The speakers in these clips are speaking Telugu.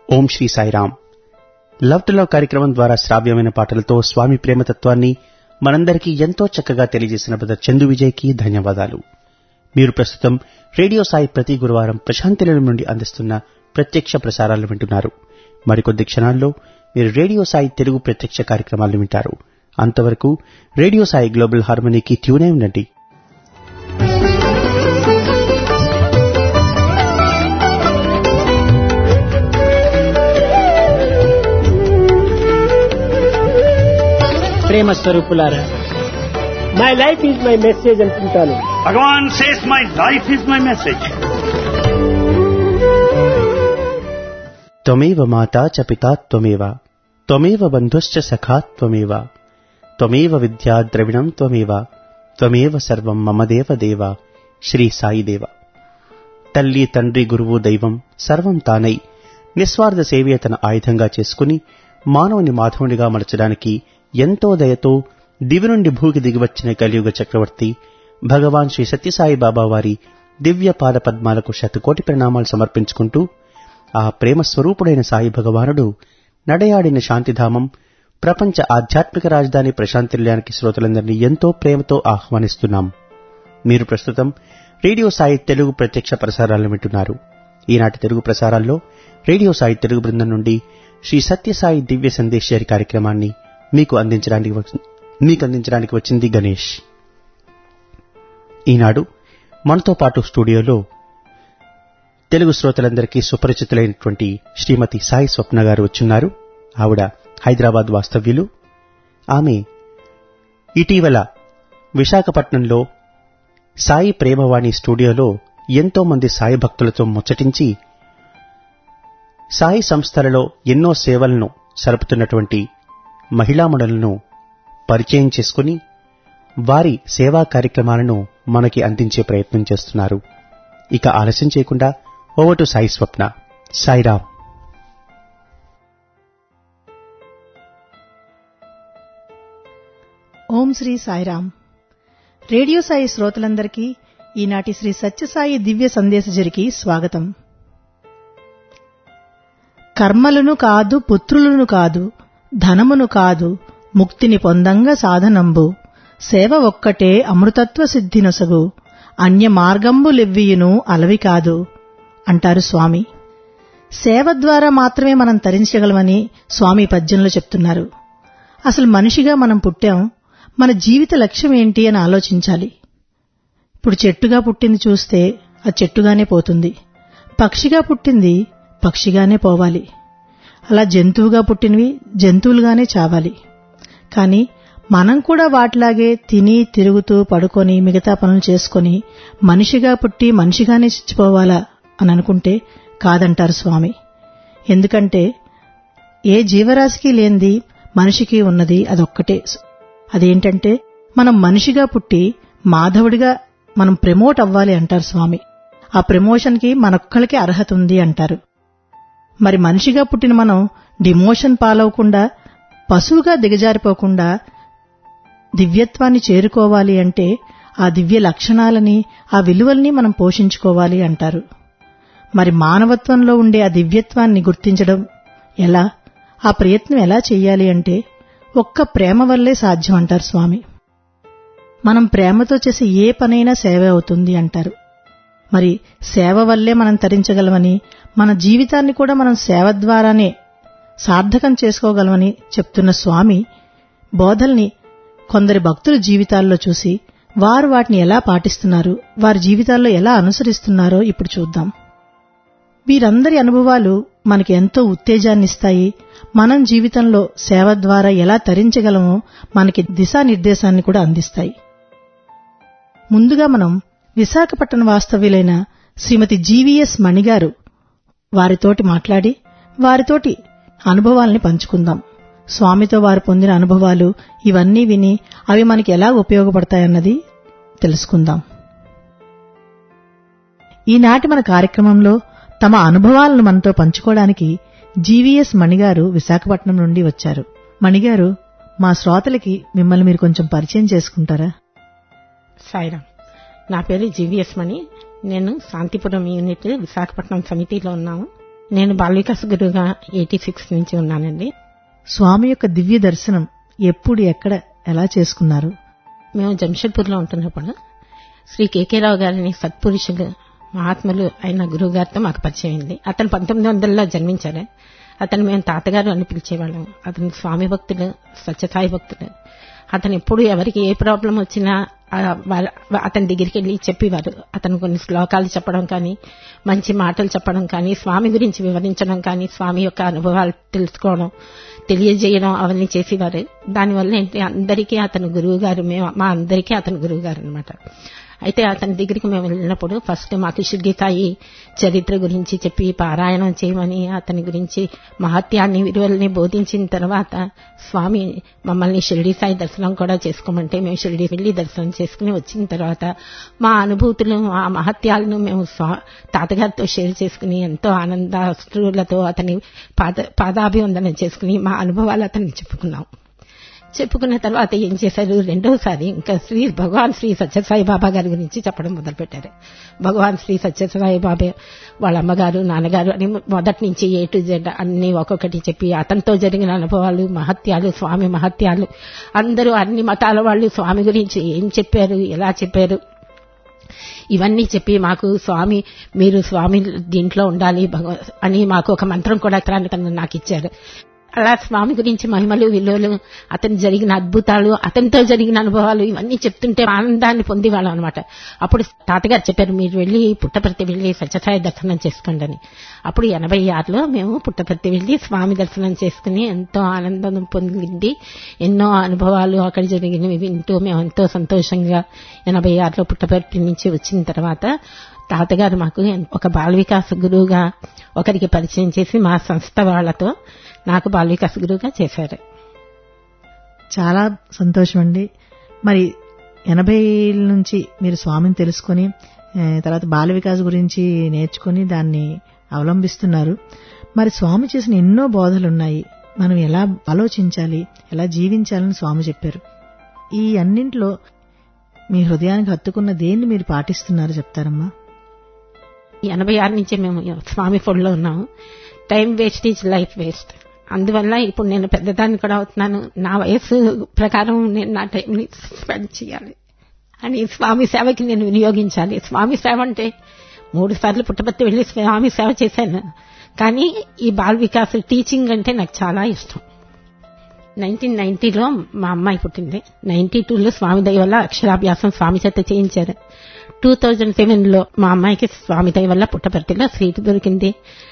Om Shri Sairam. Love to love కార్యక్రమం ద్వారా శ్రావ్యమైన పాటలతో స్వామి ప్రేమతత్వాన్ని మనందరికీ ఎంతో చక్కగా తెలియజేసిన బ్రదర్ చందు విజయ్కి ధన్యవాదాలు. మీరు ప్రస్తుతం రేడియో సాయి ప్రతి గురువారం ప్రశాంతి నిలయం నుండి అందిస్తున్న ప్రత్యక్ష ప్రసారాలు వింటున్నారు. మరికొద్ది క్షణాల్లో మీరు రేడియో సాయి తెలుగు ప్రత్యక్ష కార్యక్రమాలు వింటారు. అంతవరకు రేడియో సాయి గ్లోబల్ హార్మనీకి ట్యూన్ అయి ఉండండి. ప్రేమ స్వరూపులారా, my life is my message అనుకుంటాను. Bhagwan says my life is my message. త్వమేవ మాతా చ పితా త్వమేవ, త్వమేవ బంధుశ్చ సఖా త్వమేవ, త్వమేవ విద్యా ద్రవిణం త్వమేవ, త్వమేవ సర్వం మమ దేవ దేవ. శ్రీ సాయిదేవ. తల్లి, తండ్రి, గురువు, దైవం సర్వం తానై నిస్వార్థ సేవే తన ఆయుధంగా చేసుకుని మానవుని మాధవునిగా మలచడానికి ఎంతో దయతో దివి నుండి భూకి దిగివచ్చిన కలియుగ చక్రవర్తి భగవాన్ శ్రీ సత్యసాయి బాబా వారి దివ్య పాద పద్మాలకు శతకోటి ప్రణామాలు సమర్పించుకుంటూ, ఆ ప్రేమ స్వరూపుడైన సాయి భగవానుడు నడయాడిన శాంతిధామం ప్రపంచ ఆధ్యాత్మిక రాజధాని ప్రశాంతి నిలయానికి శ్రోతలందరినీ ఎంతో ప్రేమతో ఆహ్వానిస్తున్నాం. మీరు ప్రస్తుతం రేడియో సాయి తెలుగు ప్రత్యక్ష ప్రసారాలను వింటున్నారు. ఈనాటి తెలుగు ప్రసారాల్లో రేడియో సాయి తెలుగు బృందం నుండి శ్రీ సత్యసాయి దివ్య సందేశారి కార్యక్రమాన్ని మీకు అందించడానికి వచ్చింది గణేష్. ఈనాడు మనతో పాటు స్టూడియోలో తెలుగు శ్రోతలందరికీ సుపరిచితులైనటువంటి శ్రీమతి సాయి స్వప్న గారు వచ్చున్నారు. ఆవిడ హైదరాబాద్ వాస్తవ్యులు. ఆమె ఇటీవల విశాఖపట్నంలో సాయి ప్రేమవాణి స్టూడియోలో ఎంతో మంది సాయి భక్తులతో ముచ్చటించి సాయి సంస్థలలో ఎన్నో సేవలను సరుపుతున్నటువంటి మహిళామణులను పరిచయం చేసుకుని వారి సేవా కార్యక్రమాలను మనకి అందించే ప్రయత్నం చేస్తున్నారు. ఇక ఆలస్యం చేయకుండా over to Sai Swapna. Sairam. Om Shri Sairam. Radio Sai శ్రోతలందరికీ ఈనాటి శ్రీ సత్యసాయి దివ్య సందేశజరికి స్వాగతం. కర్మలను కాదు, పుత్రులను కాదు, ధనమును కాదు, ముక్తిని పొందంగ సాధనంబు, సేవ ఒక్కటే అమృతత్వ సిద్ధినొసగు, అన్య మార్గంబులెవ్వియును అలవి కాదు అంటారు స్వామి. సేవ ద్వారా మాత్రమే మనం తరించగలమని స్వామి పద్యంలో చెప్తున్నారు. అసలు మనిషిగా మనం పుట్టాం, మన జీవిత లక్ష్యం ఏంటి అని ఆలోచించాలి. ఇప్పుడు చెట్టుగా పుట్టింది చూస్తే అది చెట్టుగానే పోతుంది, పక్షిగా పుట్టింది పక్షిగానే పోవాలి, అలా జంతువుగా పుట్టినవి జంతువులుగానే చావాలి. కానీ మనం కూడా వాటిలాగే తిని తిరుగుతూ పడుకొని మిగతా పనులు చేసుకొని మనిషిగా పుట్టి మనిషిగానే చచ్చిపోవాలా అని అనుకుంటే కాదంటారు స్వామి. ఎందుకంటే ఏ జీవరాశికి లేనిది మనిషికి ఉన్నది అదొక్కటే. అదేంటంటే మనం మనిషిగా పుట్టి మాధవుడిగా మనం ప్రమోట్ అవ్వాలి అంటారు స్వామి. ఆ ప్రమోషన్కి మనొక్కడికి అర్హత ఉంది అంటారు. మరి మనిషిగా పుట్టిన మనం డిమోషన్ పాలవకుండా, పశువుగా దిగజారిపోకుండా దివ్యత్వాన్ని చేరుకోవాలి అంటే ఆ దివ్య లక్షణాలని, ఆ విలువల్ని మనం పోషించుకోవాలి అంటారు. మరి మానవత్వంలో ఉండే ఆ దివ్యత్వాన్ని గుర్తించడం ఎలా, ఆ ప్రయత్నం ఎలా చెయ్యాలి అంటే ఒక్క ప్రేమ వల్లే సాధ్యం అంటారు స్వామి. మనం ప్రేమతో చేసే ఏ పనైనా సేవ అవుతుంది అంటారు. మరి సేవ వల్లే మనం తరించగలమని, మన జీవితాన్ని కూడా మనం సేవ ద్వారానే సార్థకం చేసుకోగలమని చెప్తున్న స్వామి బోధల్ని కొందరి భక్తుల జీవితాల్లో చూసి వారు వాటిని ఎలా పాటిస్తున్నారు, వారి జీవితాల్లో ఎలా అనుసరిస్తున్నారో ఇప్పుడు చూద్దాం. వీరందరి అనుభవాలు మనకి ఎంతో ఉత్తేజాన్నిస్తాయి. మనం జీవితంలో సేవ ద్వారా ఎలా తరించగలమో మనకి దిశానిర్దేశాన్ని కూడా అందిస్తాయి. ముందుగా మనం విశాఖపట్నం వాస్తవ్యులైన శ్రీమతి జీవీఎస్ మణిగారు వారితోటి మాట్లాడి వారితోటి అనుభవాల్ని పంచుకుందాం. స్వామితో వారు పొందిన అనుభవాలు ఇవన్నీ విని అవి మనకి ఎలా ఉపయోగపడతాయన్నది తెలుసుకుందాం. ఈనాటి మన కార్యక్రమంలో తమ అనుభవాలను మనతో పంచుకోవడానికి జీవీఎస్ మణిగారు విశాఖపట్నం నుండి వచ్చారు. మణిగారు, మా శ్రోతలకి మిమ్మల్ని మీరు కొంచెం పరిచయం చేసుకుంటారా? సాయిరాం. నా పేరు జీవీఎస్ మణి. నేను శాంతిపురం యూనిట్ విశాఖపట్నం సమితిలో ఉన్నాము. నేను బాల వికాస్ గురువుగా 86 నుంచి ఉన్నానండి. స్వామి యొక్క దివ్య దర్శనం ఎప్పుడు, ఎక్కడ, ఎలా చేసుకున్నారు? మేము జంషెడ్పూర్లో ఉంటున్నప్పుడు శ్రీ కేకే రావు గారిని సత్పురుషులు మహాత్ములు అయిన గురువు గారితో మాకు పరిచయం అయింది. అతను 1900లో జన్మించారు. అతను మేము తాతగారు అని పిలిచేవాళ్ళం. అతను స్వామి భక్తులు, సత్యసాయి భక్తులు. అతను ఎప్పుడు ఎవరికి ఏ ప్రాబ్లం వచ్చినా అతని దగ్గరికి వెళ్ళి చెప్పేవారు. అతను కొన్ని శ్లోకాలు చెప్పడం కానీ, మంచి మాటలు చెప్పడం కానీ, స్వామి గురించి వివరించడం కానీ, స్వామి యొక్క అనుభవాలు తెలుసుకోవడం, తెలియజేయడం అవన్నీ చేసేవారు. దానివల్ల ఏంటి, అందరికీ అతను గురువు గారు, మా అందరికీ అతను గురువు గారు అనమాట. అయితే అతని దగ్గరికి మేము వెళ్ళినప్పుడు ఫస్ట్ మాకు షిర్డీ సాయి చరిత్ర గురించి చెప్పి పారాయణం చేయమని, అతని గురించి మహత్యాన్ని, విలువల్ని బోధించిన తర్వాత స్వామి మమ్మల్ని షిర్డీ సాయి దర్శనం కూడా చేసుకోమంటే మేము షిర్డీ వెళ్లి దర్శనం చేసుకుని వచ్చిన తర్వాత మా అనుభూతులు, ఆ మహత్యాలను మేము తాతగారితో షేర్ చేసుకుని ఎంతో ఆనందాశ్రులతో అతని పాదాభివందనం చేసుకుని మా అనుభవాలు అతనికి చెప్పుకున్న తర్వాత ఏం చేశారు, రెండోసారి ఇంకా భగవాన్ శ్రీ సత్యసాయి బాబా గారి గురించి చెప్పడం మొదలుపెట్టారు. భగవాన్ శ్రీ సత్యసాయి బాబా వాళ్ళ అమ్మగారు, నాన్నగారు అని మొదటి నుంచి A to Z అన్ని ఒక్కొక్కటి చెప్పి అతనితో జరిగిన అనుభవాలు, మహత్యాలు, స్వామి మహత్యాలు, అందరూ అన్ని మతాల వాళ్ళు స్వామి గురించి ఏం చెప్పారు, ఎలా చెప్పారు, ఇవన్నీ చెప్పి మాకు స్వామి, మీరు స్వామి దీంట్లో ఉండాలి అని మాకు ఒక మంత్రం కూడా నాకు ఇచ్చారు. అలా స్వామి గురించి మహిమలు, విలువలు, అతను జరిగిన అద్భుతాలు, అతనితో జరిగిన అనుభవాలు ఇవన్నీ చెప్తుంటే ఆనందాన్ని పొందేవాళ్ళం అనమాట. అప్పుడు తాతగారు చెప్పారు, మీరు వెళ్లి పుట్టపర్తి వెళ్లి సత్యసాయి దర్శనం చేసుకోండి అని. అప్పుడు 86లో మేము పుట్టపర్తి వెళ్లి స్వామి దర్శనం చేసుకుని ఎంతో ఆనందం పొంది ఎన్నో అనుభవాలు అక్కడ జరిగినవి వింటూ మేము ఎంతో సంతోషంగా 86లో పుట్టపర్తి నుంచి వచ్చిన తర్వాత తాతగారు మాకు ఒక బాల వికాస్ గురువుగా ఒకరికి పరిచయం చేసి మా సంస్థ వాళ్లతో నాకు బాల వికాస్ గురువుగా చేశారు. చాలా సంతోషం అండి. మరి 80 నుంచి మీరు స్వామిని తెలుసుకుని తర్వాత బాల వికాస్ గురించి నేర్చుకుని దాన్ని అవలంబిస్తున్నారు. మరి స్వామి చేసిన ఎన్నో బోధలున్నాయి. మనం ఎలా ఆలోచించాలి, ఎలా జీవించాలని స్వామి చెప్పారు. ఈ అన్నింటిలో మీ హృదయానికి హత్తుకున్న దేన్ని మీరు పాటిస్తున్నారు చెప్తారమ్మా? 86 నుంచి మేము స్వామి ఫోన్లో ఉన్నాము. Time waste is life waste. అందువల్ల ఇప్పుడు నేను పెద్దదాన్ని కూడా అవుతున్నాను. నా వయస్సు ప్రకారం నేను నా టైంని స్పెండ్ చేయాలి అని స్వామి సేవకి నేను వినియోగించాలి. స్వామి సేవ అంటే 3 సార్లు పుట్టపర్తి వెళ్లి స్వామి సేవ చేశాను. కానీ ఈ బాల్ వికాస్ టీచింగ్ అంటే నాకు చాలా ఇష్టం. 1990లో మా అమ్మాయి పుట్టింది. 92లో స్వామి దయ వల్ల అక్షరాభ్యాసం స్వామి చేత చేయించారు. 2007లో మా అమ్మాయికి స్వామి దయ వల్ల పుట్టపర్తిలో సీటు దొరికింది.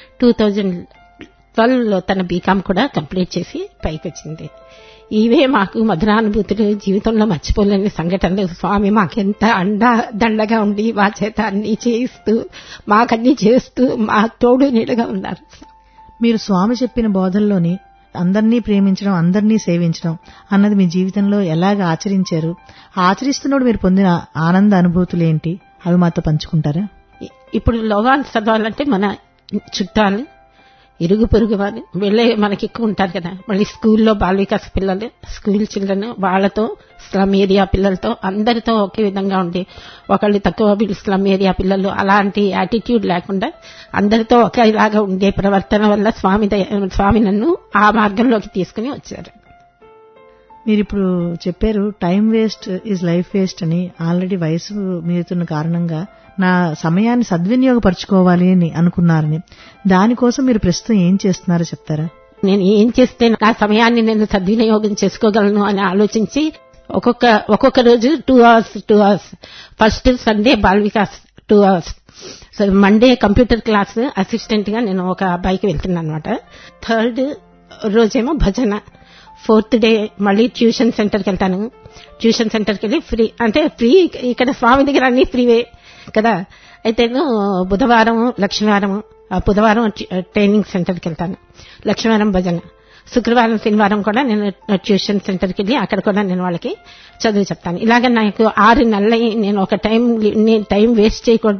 2012లో తన బీకాం కూడా కంప్లీట్ చేసి పైకి వచ్చింది. ఇవే మాకు మధురానుభూతులు, జీవితంలో మర్చిపోలేని సంఘటనలు. స్వామి మాకెంత దండగా ఉండి మా చేత అన్ని చేయిస్తూ, మాకన్నీ చేస్తూ మా తోడు నీడగా ఉన్నారు. మీరు స్వామి చెప్పిన బోధల్లోని అందరినీ ప్రేమించడం, అందరినీ సేవించడం అన్నది మీ జీవితంలో ఎలాగ ఆచరించారు? ఆచరిస్తున్నప్పుడు మీరు పొందిన ఆనంద అనుభూతులు ఏంటి? అవి మాతో పంచుకుంటారా? ఇప్పుడు లోగాలు చదవాలంటే మన చుట్టాలు, ఇరుగు పొరుగు వాళ్ళు వెళ్ళే మనకి ఎక్కువ ఉంటారు కదా. మళ్ళీ స్కూల్లో బాల వికాస్ పిల్లలు, స్కూల్ చిల్డ్రన్, వాళ్లతో స్లమ్ ఏరియా పిల్లలతో అందరితో ఒకే విధంగా ఉండి, ఒకళ్ళు తక్కువ వీళ్ళు స్లమ్ ఏరియా పిల్లలు అలాంటి యాటిట్యూడ్ లేకుండా అందరితో ఒకేలాగా ఉండే ప్రవర్తన వల్ల స్వామి నన్ను ఆ మార్గంలోకి తీసుకుని వచ్చారు. మీరిప్పుడు చెప్పారు time waste is life waste అని. ఆల్రెడీ వయసు మీరుతున్న కారణంగా నా సమయాన్ని సద్వినియోగపరచుకోవాలి అని అనుకున్నారని. దానికోసం మీరు ప్రస్తుతం ఏం చేస్తున్నారో చెప్తారా? నేను ఏం చేస్తే నా సమయాన్ని నేను సద్వినియోగం చేసుకోగలను అని ఆలోచించి ఒక్కొక్క రోజు 2 hours. First Sunday Bal Vikas 2 hours. Monday computer class assistant గా నేను ఒక అబ్బాయికి వెళ్తున్నాను అనమాట. థర్డ్ రోజేమో భజన. 4th డే మళ్ళీ ట్యూషన్ సెంటర్కి వెళ్తాను. ట్యూషన్ సెంటర్కి వెళ్ళి ఫ్రీ ఇక్కడ స్వామి దగ్గర అన్ని ఫ్రీవే కదా. అయితే బుధవారం ట్రైనింగ్ సెంటర్కి వెళ్తాను, లక్ష్మీవారం భజన, శుక్రవారం శనివారం కూడా నేను ట్యూషన్ సెంటర్కి వెళ్ళి అక్కడ కూడా నేను వాళ్ళకి చదువు చెప్తాను. ఇలాగ నాకు 6 నెలలు నేను ఒక టైం వేస్ట్ చేయకూడదు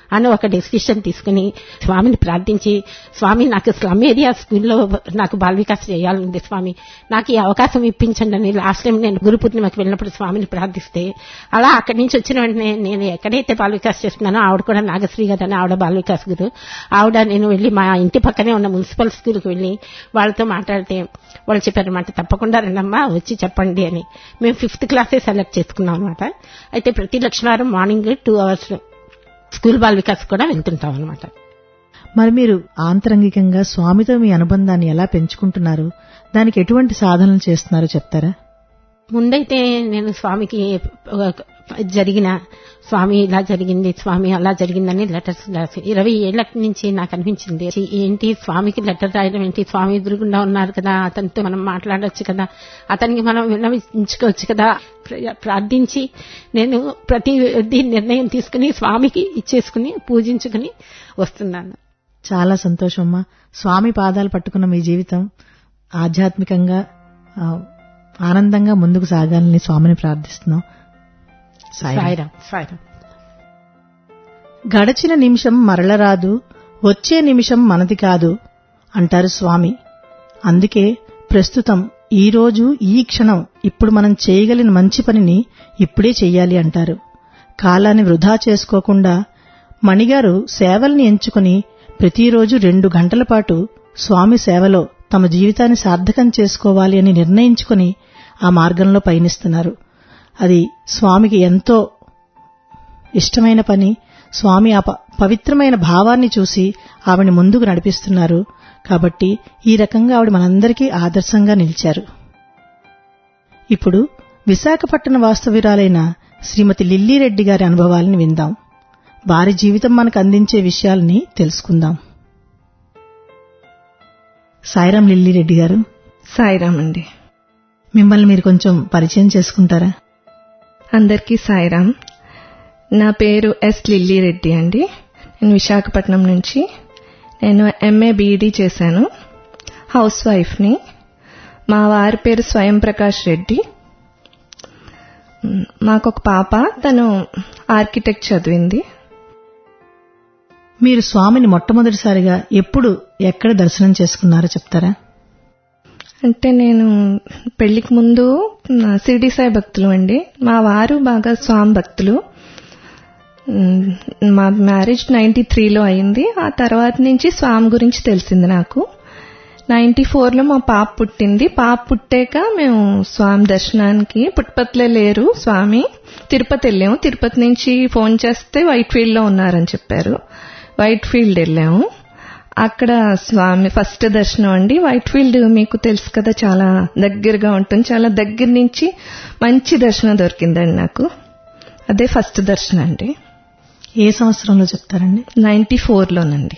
అని ఒక డెసిషన్ తీసుకుని స్వామిని ప్రార్థించి, స్వామి నాకు స్లమ్ ఏరియా స్కూల్లో నాకు బాల వికాస్ చేయాలంది, స్వామి నాకు ఈ అవకాశం ఇప్పించండి అని లాస్ట్ టైం నేను గురు పూర్ణిమకి వెళ్ళినప్పుడు స్వామిని ప్రార్థిస్తే, అలా అక్కడి నుంచి వచ్చిన వెంటనే నేను ఎక్కడైతే బాల వికాస్ చేస్తున్నానో ఆవిడ కూడా నాగశ్రీ గారని ఆవిడ బాల వికాస్ గురు, ఆవిడ నేను వెళ్ళి మా ఇంటి పక్కనే ఉన్న మున్సిపల్ స్కూల్కి వెళ్ళి వాళ్ళతో మాట్లాడితే వాళ్ళు చెప్పారన్నమాట, తప్పకుండా రండమ్మా వచ్చి చెప్పండి అని. మేము 5th క్లాసే సెలెక్ట్ చేసుకున్నాం అనమాట. అయితే ప్రతి లక్షవారం morning 2 hours school Bala Vikas కూడా వెళ్తుంటాం అనమాట. మరి మీరు ఆంతరంగికంగా స్వామితో మీ అనుబంధాన్ని ఎలా పెంచుకుంటున్నారు, దానికి ఎటువంటి సాధనలు చేస్తున్నారో చెప్తారా? ముందైతే నేను స్వామికి జరిగిన, స్వామి ఇలా జరిగింది, స్వామి అలా జరిగిందని లెటర్స్ రాసి 20 ఏళ్ల నుంచి నాకు అనిపించింది, ఏంటి స్వామికి లెటర్ రాయడం ఏంటి, స్వామి ఎదురుగుండా ఉన్నారు కదా, అతనితో మనం మాట్లాడొచ్చు కదా, అతనికి మనం విన్నవించుకోవచ్చు కదా, ప్రార్థించి నేను ప్రతి నిర్ణయం తీసుకుని స్వామికి ఇచ్చేసుకుని పూజించుకుని వస్తున్నాను. చాలా సంతోషమ్మా. స్వామి పాదాలు పట్టుకున్న మీ జీవితం ఆధ్యాత్మికంగా ఆనందంగా ముందుకు సాగాలని స్వామిని ప్రార్థిస్తున్నాం. సాయిరాం. సాయిరాం. గడచిన నిమిషం మరలరాదు, వచ్చే నిమిషం మనది కాదు అంటారు స్వామి. అందుకే ప్రస్తుతం ఈ రోజు ఈ క్షణం ఇప్పుడు మనం చేయగలిగిన మంచి పనిని ఇప్పుడే చెయ్యాలి అంటారు. కాలాన్ని వృధా చేసుకోకుండా మణిగారు సేవల్ని ఎంచుకుని ప్రతిరోజు 2 గంటల పాటు స్వామి సేవలో తమ జీవితాన్ని సార్థకం చేసుకోవాలి అని నిర్ణయించుకుని ఆ మార్గంలో పయనిస్తున్నారు. అది స్వామికి ఎంతో ఇష్టమైన పని. స్వామి ఆ పవిత్రమైన భావాన్ని చూసి ఆవిడని ముందుకు నడిపిస్తున్నారు. కాబట్టి ఈ రకంగా ఆవిడ మనందరికీ ఆదర్శంగా నిలిచారు. ఇప్పుడు విశాఖపట్నం వాస్తవ్యురాలైన శ్రీమతి లిల్లీరెడ్డి గారి అనుభవాలను విందాం. వారి జీవితం మనకు అందించే విషయాల్ని తెలుసుకుందాం. సాయిరాం లిల్లీరెడ్డి గారు. సాయిరాం అండి. మిమ్మల్ని మీరు కొంచెం పరిచయం చేసుకుంటారా? అందరికీ సాయిరాం. నా పేరు ఎస్ లిల్లీరెడ్డి అండి. నేను విశాఖపట్నం నుంచి. నేను MA BD చేశాను. హౌస్ వైఫ్ని. మా వారి పేరు స్వయం ప్రకాష్ రెడ్డి. మాకొక పాప, తను ఆర్కిటెక్ట్ చదివింది. మీరు స్వామిని మొట్టమొదటిసారిగా ఎప్పుడు ఎక్కడ దర్శనం చేసుకున్నారో చెప్తారా? అంటే నేను పెళ్లికి ముందు షిరిడి సాయి భక్తులు అండి. మా వారు బాగా స్వామి భక్తులు. మా మ్యారేజ్ 93లో అయింది. ఆ తర్వాత నుంచి స్వామి గురించి తెలిసింది నాకు. 94లో మా పాప పుట్టింది. పాప పుట్టాక మేము స్వామి దర్శనానికి, పుట్టపర్తిలో లేరు స్వామి, తిరుపతి వెళ్ళాము. తిరుపతి నుంచి ఫోన్ చేస్తే వైట్ ఫీల్డ్ లో ఉన్నారని చెప్పారు. వైట్ ఫీల్డ్ వెళ్ళాము. అక్కడ స్వామి ఫస్ట్ దర్శనం అండి. వైట్ ఫీల్డ్ మీకు తెలుసు కదా, చాలా దగ్గరగా ఉంటుంది. చాలా దగ్గర నుంచి మంచి దర్శనం దొరికిందండి నాకు. అదే ఫస్ట్ దర్శనం అండి. ఏ సంవత్సరంలో చెప్తారండి? 94లోనండి.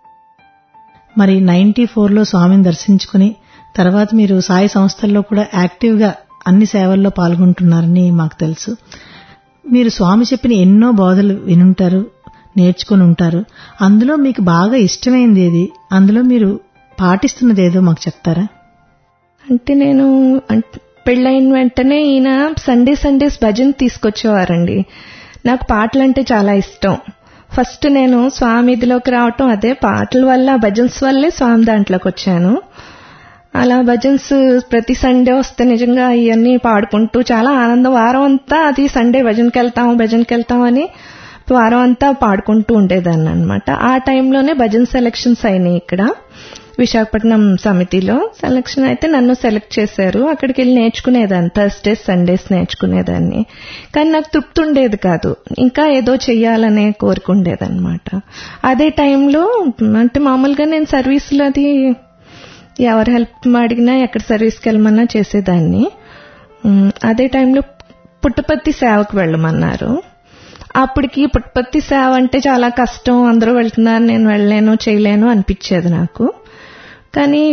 మరి 94లో స్వామిని దర్శించుకుని తర్వాత మీరు సాయి సంస్థల్లో కూడా యాక్టివ్గా అన్ని సేవల్లో పాల్గొంటున్నారని మాకు తెలుసు. మీరు స్వామి చెప్పిన ఎన్నో బోధలు వినుంటారు, నేర్చుకుని ఉంటారు. అందులో మీకు బాగా ఇష్టమైంది ఏది? అందులో మీరు పాటిస్తున్నది ఏదో మాకు చెప్తారా? అంటే నేను పెళ్ళైన వెంటనే ఈయన సండేస్ భజన తీసుకొచ్చేవారండి. నాకు పాటలంటే చాలా ఇష్టం. ఫస్ట్ నేను స్వామి ఇదిలోకి రావటం అదే పాటల వల్ల, భజన్స్ వల్లే స్వామి దాంట్లోకి వచ్చాను. అలా భజన్స్ ప్రతి సండే వస్తే నిజంగా ఇవన్నీ పాడుకుంటూ చాలా ఆనందం. వారం అంతా అది సండే భజనకి వెళ్తాం అని వారం అంతా పాడుకుంటూ ఉండేదాన్ని అనమాట. ఆ టైంలోనే భజన్ సెలక్షన్స్ అయినాయి ఇక్కడ విశాఖపట్నం సమితిలో. సెలక్షన్ అయితే నన్ను సెలెక్ట్ చేశారు. అక్కడికి వెళ్ళి నేర్చుకునేదాన్ని. Thursdays Sundays నేర్చుకునేదాన్ని. కానీ నాకు తృప్తి ఉండేది కాదు. ఇంకా ఏదో చెయ్యాలనే కోరుకుండేదన్నమాట. అదే టైంలో అంటే మామూలుగా నేను సర్వీసులో అది ఎవరు హెల్ప్ అడిగినా ఎక్కడ సర్వీస్కి వెళ్ళమన్నా చేసేదాన్ని. అదే టైంలో పుట్టపర్తి సేవకు వెళ్ళమన్నారు. అప్పటికి పుట్టపర్తి సేవ అంటే చాలా కష్టం, అందరూ వెళ్తున్నారు, నేను వెళ్ళలేను చేయలేను అనిపించేది నాకు. కానీ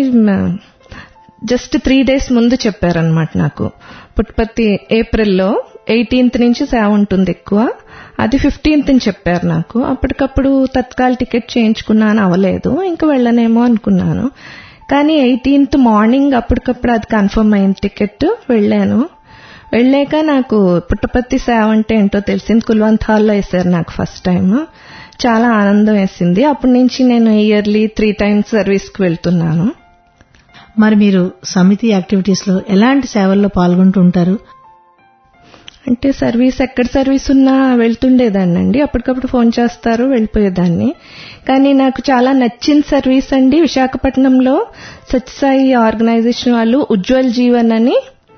జస్ట్ 3 days ముందు చెప్పారనమాట నాకు. పుట్టపర్తి ఏప్రిల్లో 18th నుంచి సేవ ఉంటుంది ఎక్కువ, అది 15th చెప్పారు నాకు. అప్పటికప్పుడు తత్కాల టికెట్ చేయించుకున్నాను, అవ్వలేదు, ఇంకా వెళ్ళనేమో అనుకున్నాను. కానీ 18th మార్నింగ్ అప్పటికప్పుడు అది కన్ఫర్మ్ అయింది టికెట్. వెళ్ళాను. వెళ్ళాక నాకు పుట్టపర్తి సేవ అంటే ఏంటో తెలిసింది. కుల్వంత్ హాల్లో వేశారు నాకు ఫస్ట్ టైం. చాలా ఆనందం వేసింది. అప్పటి నుంచి నేను ఇయర్లీ 3 times సర్వీస్కి వెళ్తున్నాను. మరి మీరు సమితి యాక్టివిటీస్ లో ఎలాంటి సేవల్లో పాల్గొంటూ ఉంటారు? అంటే ఎక్కడ సర్వీస్ ఉన్నా వెళ్తుండేదాన్ని అండి. అప్పటికప్పుడు ఫోన్ చేస్తారు, వెళ్ళిపోయేదాన్ని. కానీ నాకు చాలా నచ్చిన సర్వీస్ అండి, విశాఖపట్నంలో సత్యసాయి ఆర్గనైజేషన్ వాళ్ళు ఉజ్వల్ జీవన్ అని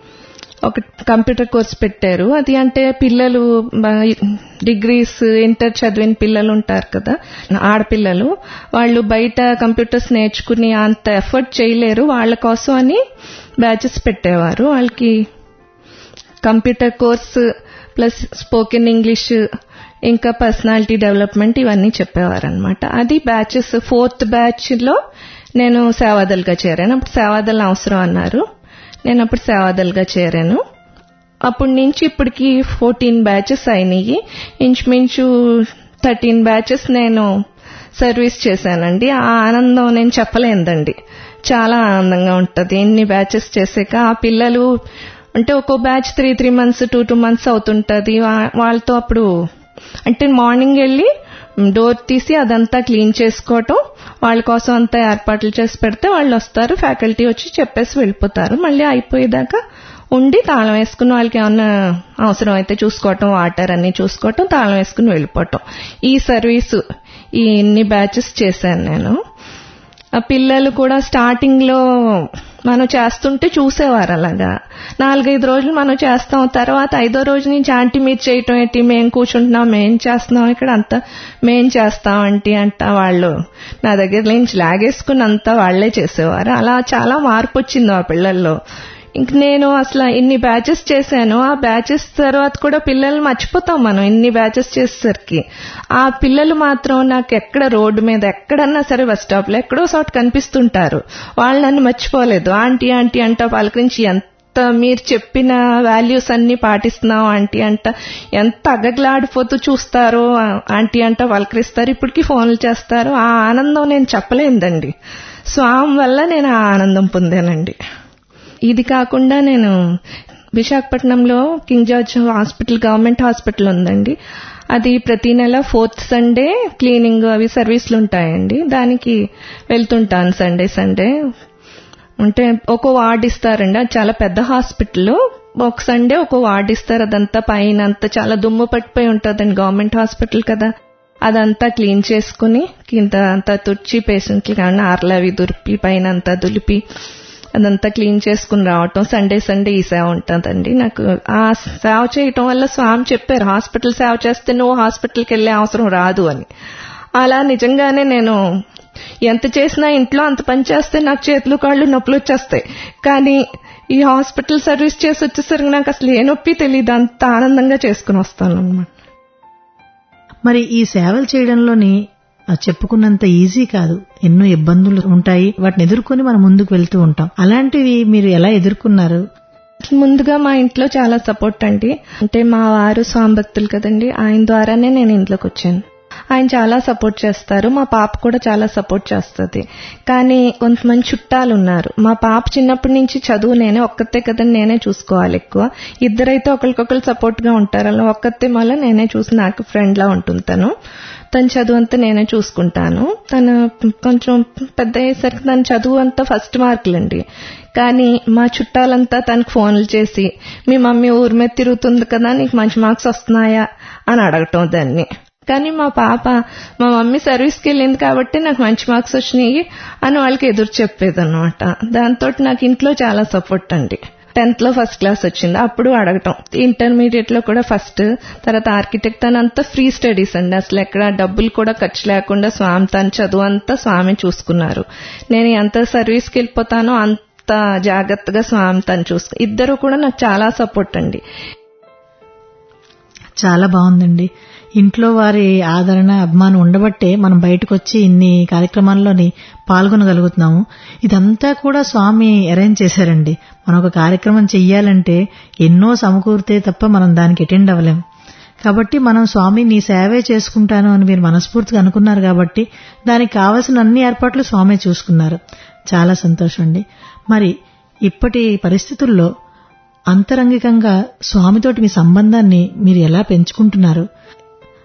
ఒక కంప్యూటర్ కోర్స్ పెట్టారు. అది అంటే పిల్లలు డిగ్రీస్ ఇంటర్ చదివిన పిల్లలు ఉంటారు కదా, ఆడపిల్లలు, వాళ్ళు బయట కంప్యూటర్స్ నేర్చుకుని అంత ఎఫర్ట్ చేయలేరు, వాళ్ళ కోసం అని బ్యాచెస్ పెట్టేవారు. వాళ్ళకి computer course plus spoken English ఇంకా పర్సనాలిటీ డెవలప్మెంట్ ఇవన్నీ చెప్పేవారు అనమాట. అది బ్యాచెస్ 4th batch లో నేను సేవాదల్గా చేరాను. అప్పుడు సేవాదల్ అవసరం అన్నారు, నేను అప్పుడు సేవాదల్గా చేరాను. అప్పటి నుంచి ఇప్పటికి 14 batches అయినాయి. ఇంచుమించు 13 batches నేను సర్వీస్ చేశానండి. ఆ ఆనందం నేను చెప్పలేదండి, చాలా ఆనందంగా ఉంటుంది. ఎన్ని బ్యాచెస్ చేసాక ఆ పిల్లలు అంటే ఒక్కో బ్యాచ్ 3 months 2 months అవుతుంటది. వాళ్ళతో అప్పుడు అంటే మార్నింగ్ వెళ్ళి డోర్ తీసి అదంతా క్లీన్ చేసుకోవటం, వాళ్ళ కోసం అంతా ఏర్పాట్లు చేసి పెడితే వాళ్ళు వస్తారు, ఫ్యాకల్టీ వచ్చి చెప్పేసి వెళ్ళిపోతారు. మళ్ళీ అయిపోయేదాకా ఉండి తాళం వేసుకుని వాళ్ళకి ఏమన్నా అవసరం అయితే చూసుకోవటం, వాటర్ అన్ని చూసుకోవటం, తాళం వేసుకుని వెళ్ళిపోవటం. ఈ సర్వీసు ఈ ఇన్ని బ్యాచెస్ చేశాను నేను. ఆ పిల్లలు కూడా స్టార్టింగ్ లో మనం చేస్తుంటే చూసేవారు, అలాగా 4-5 రోజులు మనం చేస్తాం. తర్వాత 5వ రోజు నుంచి ఆంటీ మీరు చేయటం ఏంటి, మేం కూర్చుంటున్నాం, మేం చేస్తున్నాం ఇక్కడ అంతా మేం చేస్తాం ఆంటీ అంట. వాళ్ళు నా దగ్గర నుంచి లాగేసుకుని అంతా వాళ్లే చేసేవారు. అలా చాలా మార్పు వచ్చింది ఆ పిల్లల్లో. ఇంక నేను అసలు ఇన్ని బ్యాచెస్ చేశాను. ఆ బ్యాచెస్ తర్వాత కూడా పిల్లల్ని మర్చిపోతాం మనం ఇన్ని బ్యాచెస్ చేసేసరికి. ఆ పిల్లలు మాత్రం నాకు ఎక్కడ రోడ్డు మీద ఎక్కడన్నా సరే బస్ స్టాప్ లో ఎక్కడో చోట కనిపిస్తుంటారు. వాళ్ళు నన్ను మర్చిపోలేదు. ఆంటీ ఆంటీ అంట పలకరించి ఎంత మీరు చెప్పిన వాల్యూస్ అన్ని పాటిస్తున్నాం ఆంటీ అంట, ఎంత అగగ్లాడిపోతూ చూస్తారో ఆంటీ అంట పలకరిస్తారు. ఇప్పటికీ ఫోన్లు చేస్తారు. ఆ ఆనందం నేను చెప్పలేదండి. స్వామి వల్ల నేను ఆ ఆనందం పొందానండి. ఇది కాకుండా నేను విశాఖపట్నంలో King George hospital government hospital ఉందండి. అది ప్రతి నెల 4th Sunday క్లీనింగ్ అవి సర్వీసులు ఉంటాయండి. దానికి వెళ్తుంటాను సండే. అంటే ఒక వార్డు ఇస్తారండి, అది చాలా పెద్ద హాస్పిటల్. ఒక సండే ఒక వార్డు ఇస్తారు. అదంతా పైన అంతా చాలా దుమ్ము పట్టిపోయి ఉంటుందండి, గవర్నమెంట్ హాస్పిటల్ కదా. అదంతా క్లీన్ చేసుకుని కింద అంతా తుడిచి పేషెంట్లకి కానీ ఆర్లవి దులిపి పైన అంతా దులిపి అదంతా క్లీన్ చేసుకుని రావటం. సండే ఈ సేవ ఉంటుందండి నాకు. ఆ సేవ చేయటం వల్ల స్వామి చెప్పారు, హాస్పిటల్ సేవ చేస్తే నువ్వు హాస్పిటల్కి వెళ్లే అవసరం రాదు అని. అలా నిజంగానే నేను ఎంత చేసినా ఇంట్లో అంత పని చేస్తే నాకు చేతులు కాళ్ళు నొప్పులు వచ్చేస్తాయి. కానీ ఈ హాస్పిటల్ సర్వీస్ చేసి వచ్చేసరికి నాకు అసలు ఏ నొప్పి తెలియదు, అంత ఆనందంగా చేసుకుని వస్తాను అన్నమాట. మరి ఈ సేవలు చేయడంలోని చెప్పుకున్నంత ఈజీ కాదు, ఎన్నో ఇబ్బందులు ఉంటాయి. వాటిని ఎదుర్కొని మనం ముందుకు వెళ్తూ ఉంటాం. అలాంటివి మీరు ఎలా ఎదుర్కొన్నారు? ముందుగా మా ఇంట్లో చాలా సపోర్ట్ అండి. అంటే మా వారు స్వామి భక్తులు కదండి, ఆయన ద్వారానే నేను ఇంట్లోకి వచ్చాను. ఆయన చాలా సపోర్ట్ చేస్తారు. మా పాప కూడా చాలా సపోర్ట్ చేస్తుంది. కానీ కొంతమంది చుట్టాలు ఉన్నారు. మా పాప చిన్నప్పటి నుంచి చదువు నేనే ఒక్కతే కదండి, నేనే చూసుకోవాలి ఎక్కువ. ఇద్దరైతే ఒకరికొకరు సపోర్ట్ గా ఉంటారు. అలా ఒక్కతే మళ్ళీ నేనే చూసి నాకు ఫ్రెండ్ లా ఉంటుంటాను. తన చదువు అంతా నేనే చూసుకుంటాను. తను కొంచెం పెద్ద అయ్యేసరికి తన చదువు అంతా ఫస్ట్ మార్కులండి. కానీ మా చుట్టాలంతా తనకు ఫోన్లు చేసి మీ మమ్మీ ఊరి మీద తిరుగుతుంది కదా, నీకు మంచి మార్క్స్ వస్తున్నాయా అని అడగటం దాన్ని. కానీ మా మమ్మీ సర్వీస్కి వెళ్ళింది కాబట్టి నాకు మంచి మార్క్స్ వచ్చినాయి అని వాళ్ళకి ఎదురు చెప్పేదన్నమాట. దాంతో నాకు ఇంట్లో చాలా సపోర్ట్ అండి. 10th లో ఫస్ట్ క్లాస్ వచ్చింది, అప్పుడు అడగటం. ఇంటర్మీడియట్ లో కూడా ఫస్ట్, తర్వాత ఆర్కిటెక్ట్ అంతా ఫ్రీ స్టడీస్ అండి. అసలు ఎక్కడ డబ్బులు కూడా ఖర్చు లేకుండా స్వామి తన చదువు అంతా స్వామి చూసుకున్నారు. నేను ఎంత సర్వీస్కి వెళ్ళిపోతానో అంత జాగ్రత్తగా స్వామి తను ఇద్దరు కూడా నాకు చాలా సపోర్ట్ అండి. చాలా బాగుందండి. ఇంట్లో వారి ఆదరణ అభిమానం ఉండబట్టే మనం బయటకు వచ్చి ఇన్ని కార్యక్రమాల్లోని పాల్గొనగలుగుతున్నాము. ఇదంతా కూడా స్వామి అరేంజ్ చేశారండి. మనం ఒక కార్యక్రమం చెయ్యాలంటే ఎన్నో సమకూరితే తప్ప మనం దానికి అటెండ్ అవ్వలేం. కాబట్టి మనం స్వామి నీ సేవే చేసుకుంటాను అని మీరు మనస్ఫూర్తిగా అనుకున్నారు కాబట్టి దానికి కావలసిన అన్ని ఏర్పాట్లు స్వామి చూసుకున్నారు. చాలా సంతోషం అండి. మరి ఇప్పటి పరిస్థితుల్లో అంతరంగికంగా స్వామితోటి మీ సంబంధాన్ని మీరు ఎలా పెంచుకుంటున్నారు?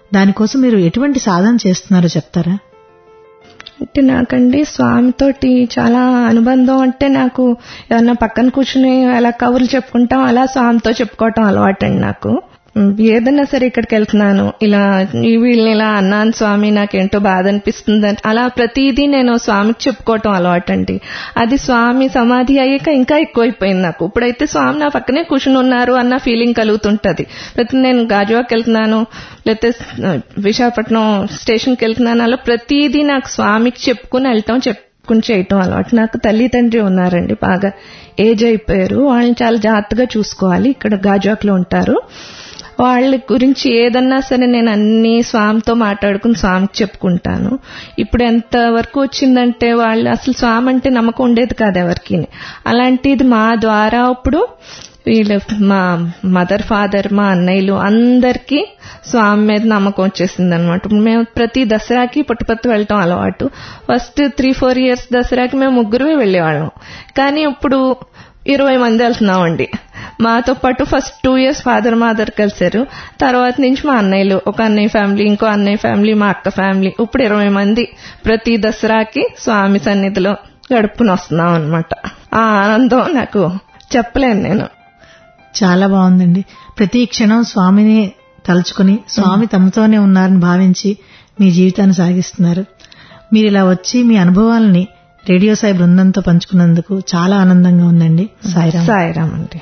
దానికోసం మీరు ఎటువంటి సాధన చేస్తున్నారో చెప్తారా? అంటే నాకండి స్వామితోటి చాలా అనుబంధం. అంటే నాకు ఏమన్నా పక్కన కూర్చుని అలా కబుర్లు చెప్పుకుంటాం, అలా స్వామితో చెప్పుకోవటం అలవాటండి నాకు. ఏదన్నా సరే ఇక్కడికి వెళ్తున్నాను, ఇలా వీళ్ళని ఇలా అన్నాను స్వామి, నాకేంటో బాధ అనిపిస్తుంది, అలా ప్రతిదీ నేను స్వామికి చెప్పుకోవటం అలవాటండి. అది స్వామి సమాధి అయ్యాక ఇంకా ఎక్కువైపోయింది నాకు. ఇప్పుడైతే స్వామి నా పక్కనే కూర్చుని ఉన్నారు అన్న ఫీలింగ్ కలుగుతుంటది. ప్రతి నేను గాజువాకి వెళ్తున్నాను, లేకపోతే విశాఖపట్నం స్టేషన్కి వెళ్తున్నాను, అలా ప్రతిదీ నాకు స్వామికి చెప్పుకుని వెళ్ళటం, చెప్పుకుని చేయటం అలవాటు. నాకు తల్లి తండ్రి ఉన్నారండి, బాగా ఏజ్ అయిపోయారు, వాళ్ళని చాలా జాగ్రత్తగా చూసుకోవాలి. ఇక్కడ గాజువాక్లో ఉంటారు. వాళ్ళ గురించి ఏదన్నా సరే నేను అన్ని స్వామితో మాట్లాడుకుని స్వామికి చెప్పుకుంటాను. ఇప్పుడు ఎంత వరకు వచ్చిందంటే వాళ్ళు అసలు స్వామి అంటే నమ్మకం ఉండేది కాదు ఎవరికి. అలాంటిది మా ద్వారా ఇప్పుడు వీళ్ళు మా మదర్ ఫాదర్ మా అన్నయ్యలు అందరికీ స్వామి మీద నమ్మకం వచ్చేసింది అనమాట. మేము ప్రతి దసరాకి పుట్టపర్తి వెళ్ళటం అలవాటు. ఫస్ట్ 3-4 ఇయర్స్ దసరాకి మేము ముగ్గురు వెళ్ళేవాళ్ళం. కానీ ఇప్పుడు 20 మంది వెళ్తున్నామండి. మాతో పాటు ఫస్ట్ 2 ఇయర్స్ ఫాదర్ మదర్ కలిశారు. తర్వాత నుంచి మా అన్నయ్యలు, ఒక అన్నయ్య ఫ్యామిలీ, ఇంకో అన్నయ్య ఫ్యామిలీ, మా అక్క ఫ్యామిలీ, ఇప్పుడు 20 మంది ప్రతి దసరాకి స్వామి సన్నిధిలో గడుపుకుని వస్తున్నాం అనమాట. ఆ ఆనందం నాకు చెప్పలేను నేను. చాలా బాగుందండి. ప్రతి క్షణం స్వామిని తలుచుకుని స్వామి తమతోనే ఉన్నారని భావించి మీ జీవితాన్ని సాగిస్తున్నారు. మీరు ఇలా వచ్చి మీ అనుభవాలని రేడియో సాయి బృందంతో పంచుకున్నందుకు చాలా ఆనందంగా ఉందండి. సాయిరామ్ అండి.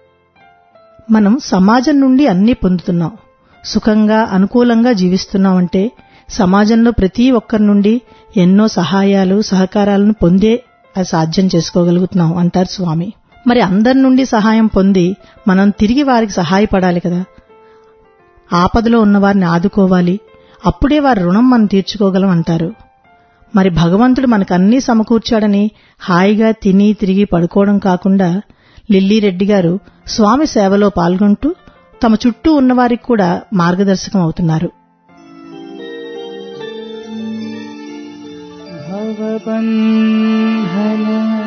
మనం సమాజం నుండి అన్నీ పొందుతున్నాం, సుఖంగా అనుకూలంగా జీవిస్తున్నామంటే సమాజంలో ప్రతి ఒక్కరి నుండి ఎన్నో సహాయాలు సహకారాలను పొందే అది సాధ్యం చేసుకోగలుగుతున్నాం అంటారు స్వామి. మరి అందరి నుండి సహాయం పొంది మనం తిరిగి వారికి సహాయపడాలి కదా. ఆపదలో ఉన్న వారిని ఆదుకోవాలి, అప్పుడే వారి రుణం మనం తీర్చుకోగలం అంటారు. మరి భగవంతుడు మనకన్నీ సమకూర్చాడని హాయిగా తిని తిరిగి పడుకోవడం కాకుండా లిల్లీరెడ్డి గారు స్వామి సేవలో పాల్గొంటూ తమ చుట్టూ ఉన్నవారికి కూడా మార్గదర్శకం అవుతున్నారు. भवबंधन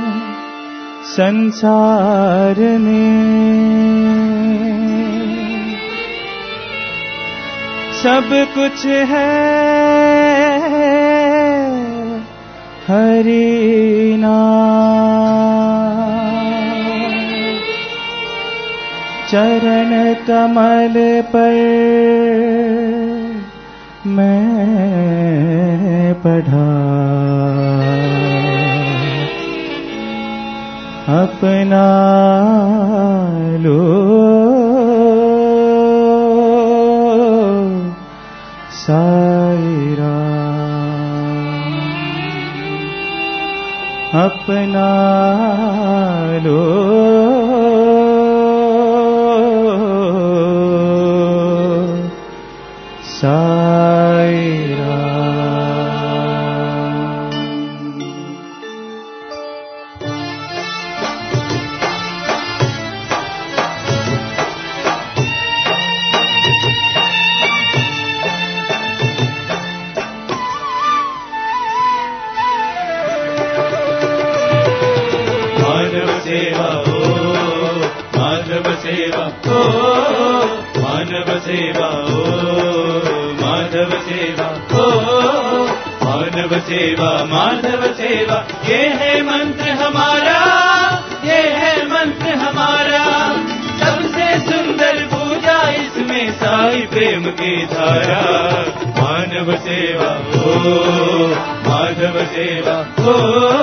संसार में सब कुछ है हरि नाम, चरण कमल पर मैं पढ़ा अपना लो साई राम, अपना लो साई मानव सेवा ओ माधव सेवा ओ मानव सेवा माधव सेवा, ये है मंत्र हमारा, ये है मंत्र हमारा, सबसे सुंदर पूजा इसमें साई प्रेम की धारा। मानव सेवा ओ माधव सेवा ओ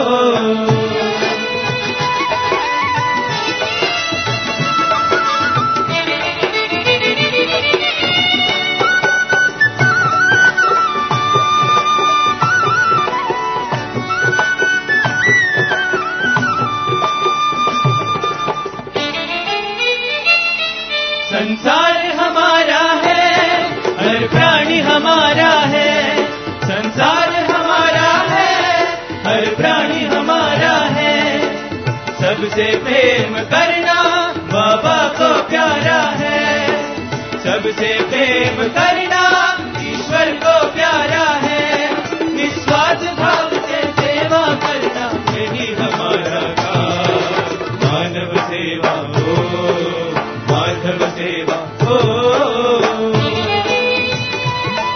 संसार हमारा है, हर प्राणी हमारा है, संसार हमारा है, हर प्राणी हमारा है, सबसे प्रेम करना बाबा को प्यारा है, सबसे प्रेम करना ईश्वर को प्यारा है, निस्वार्थ भाव से सेवा करना यही हमारा काम। मानव सेवा हो माधव सेवा हो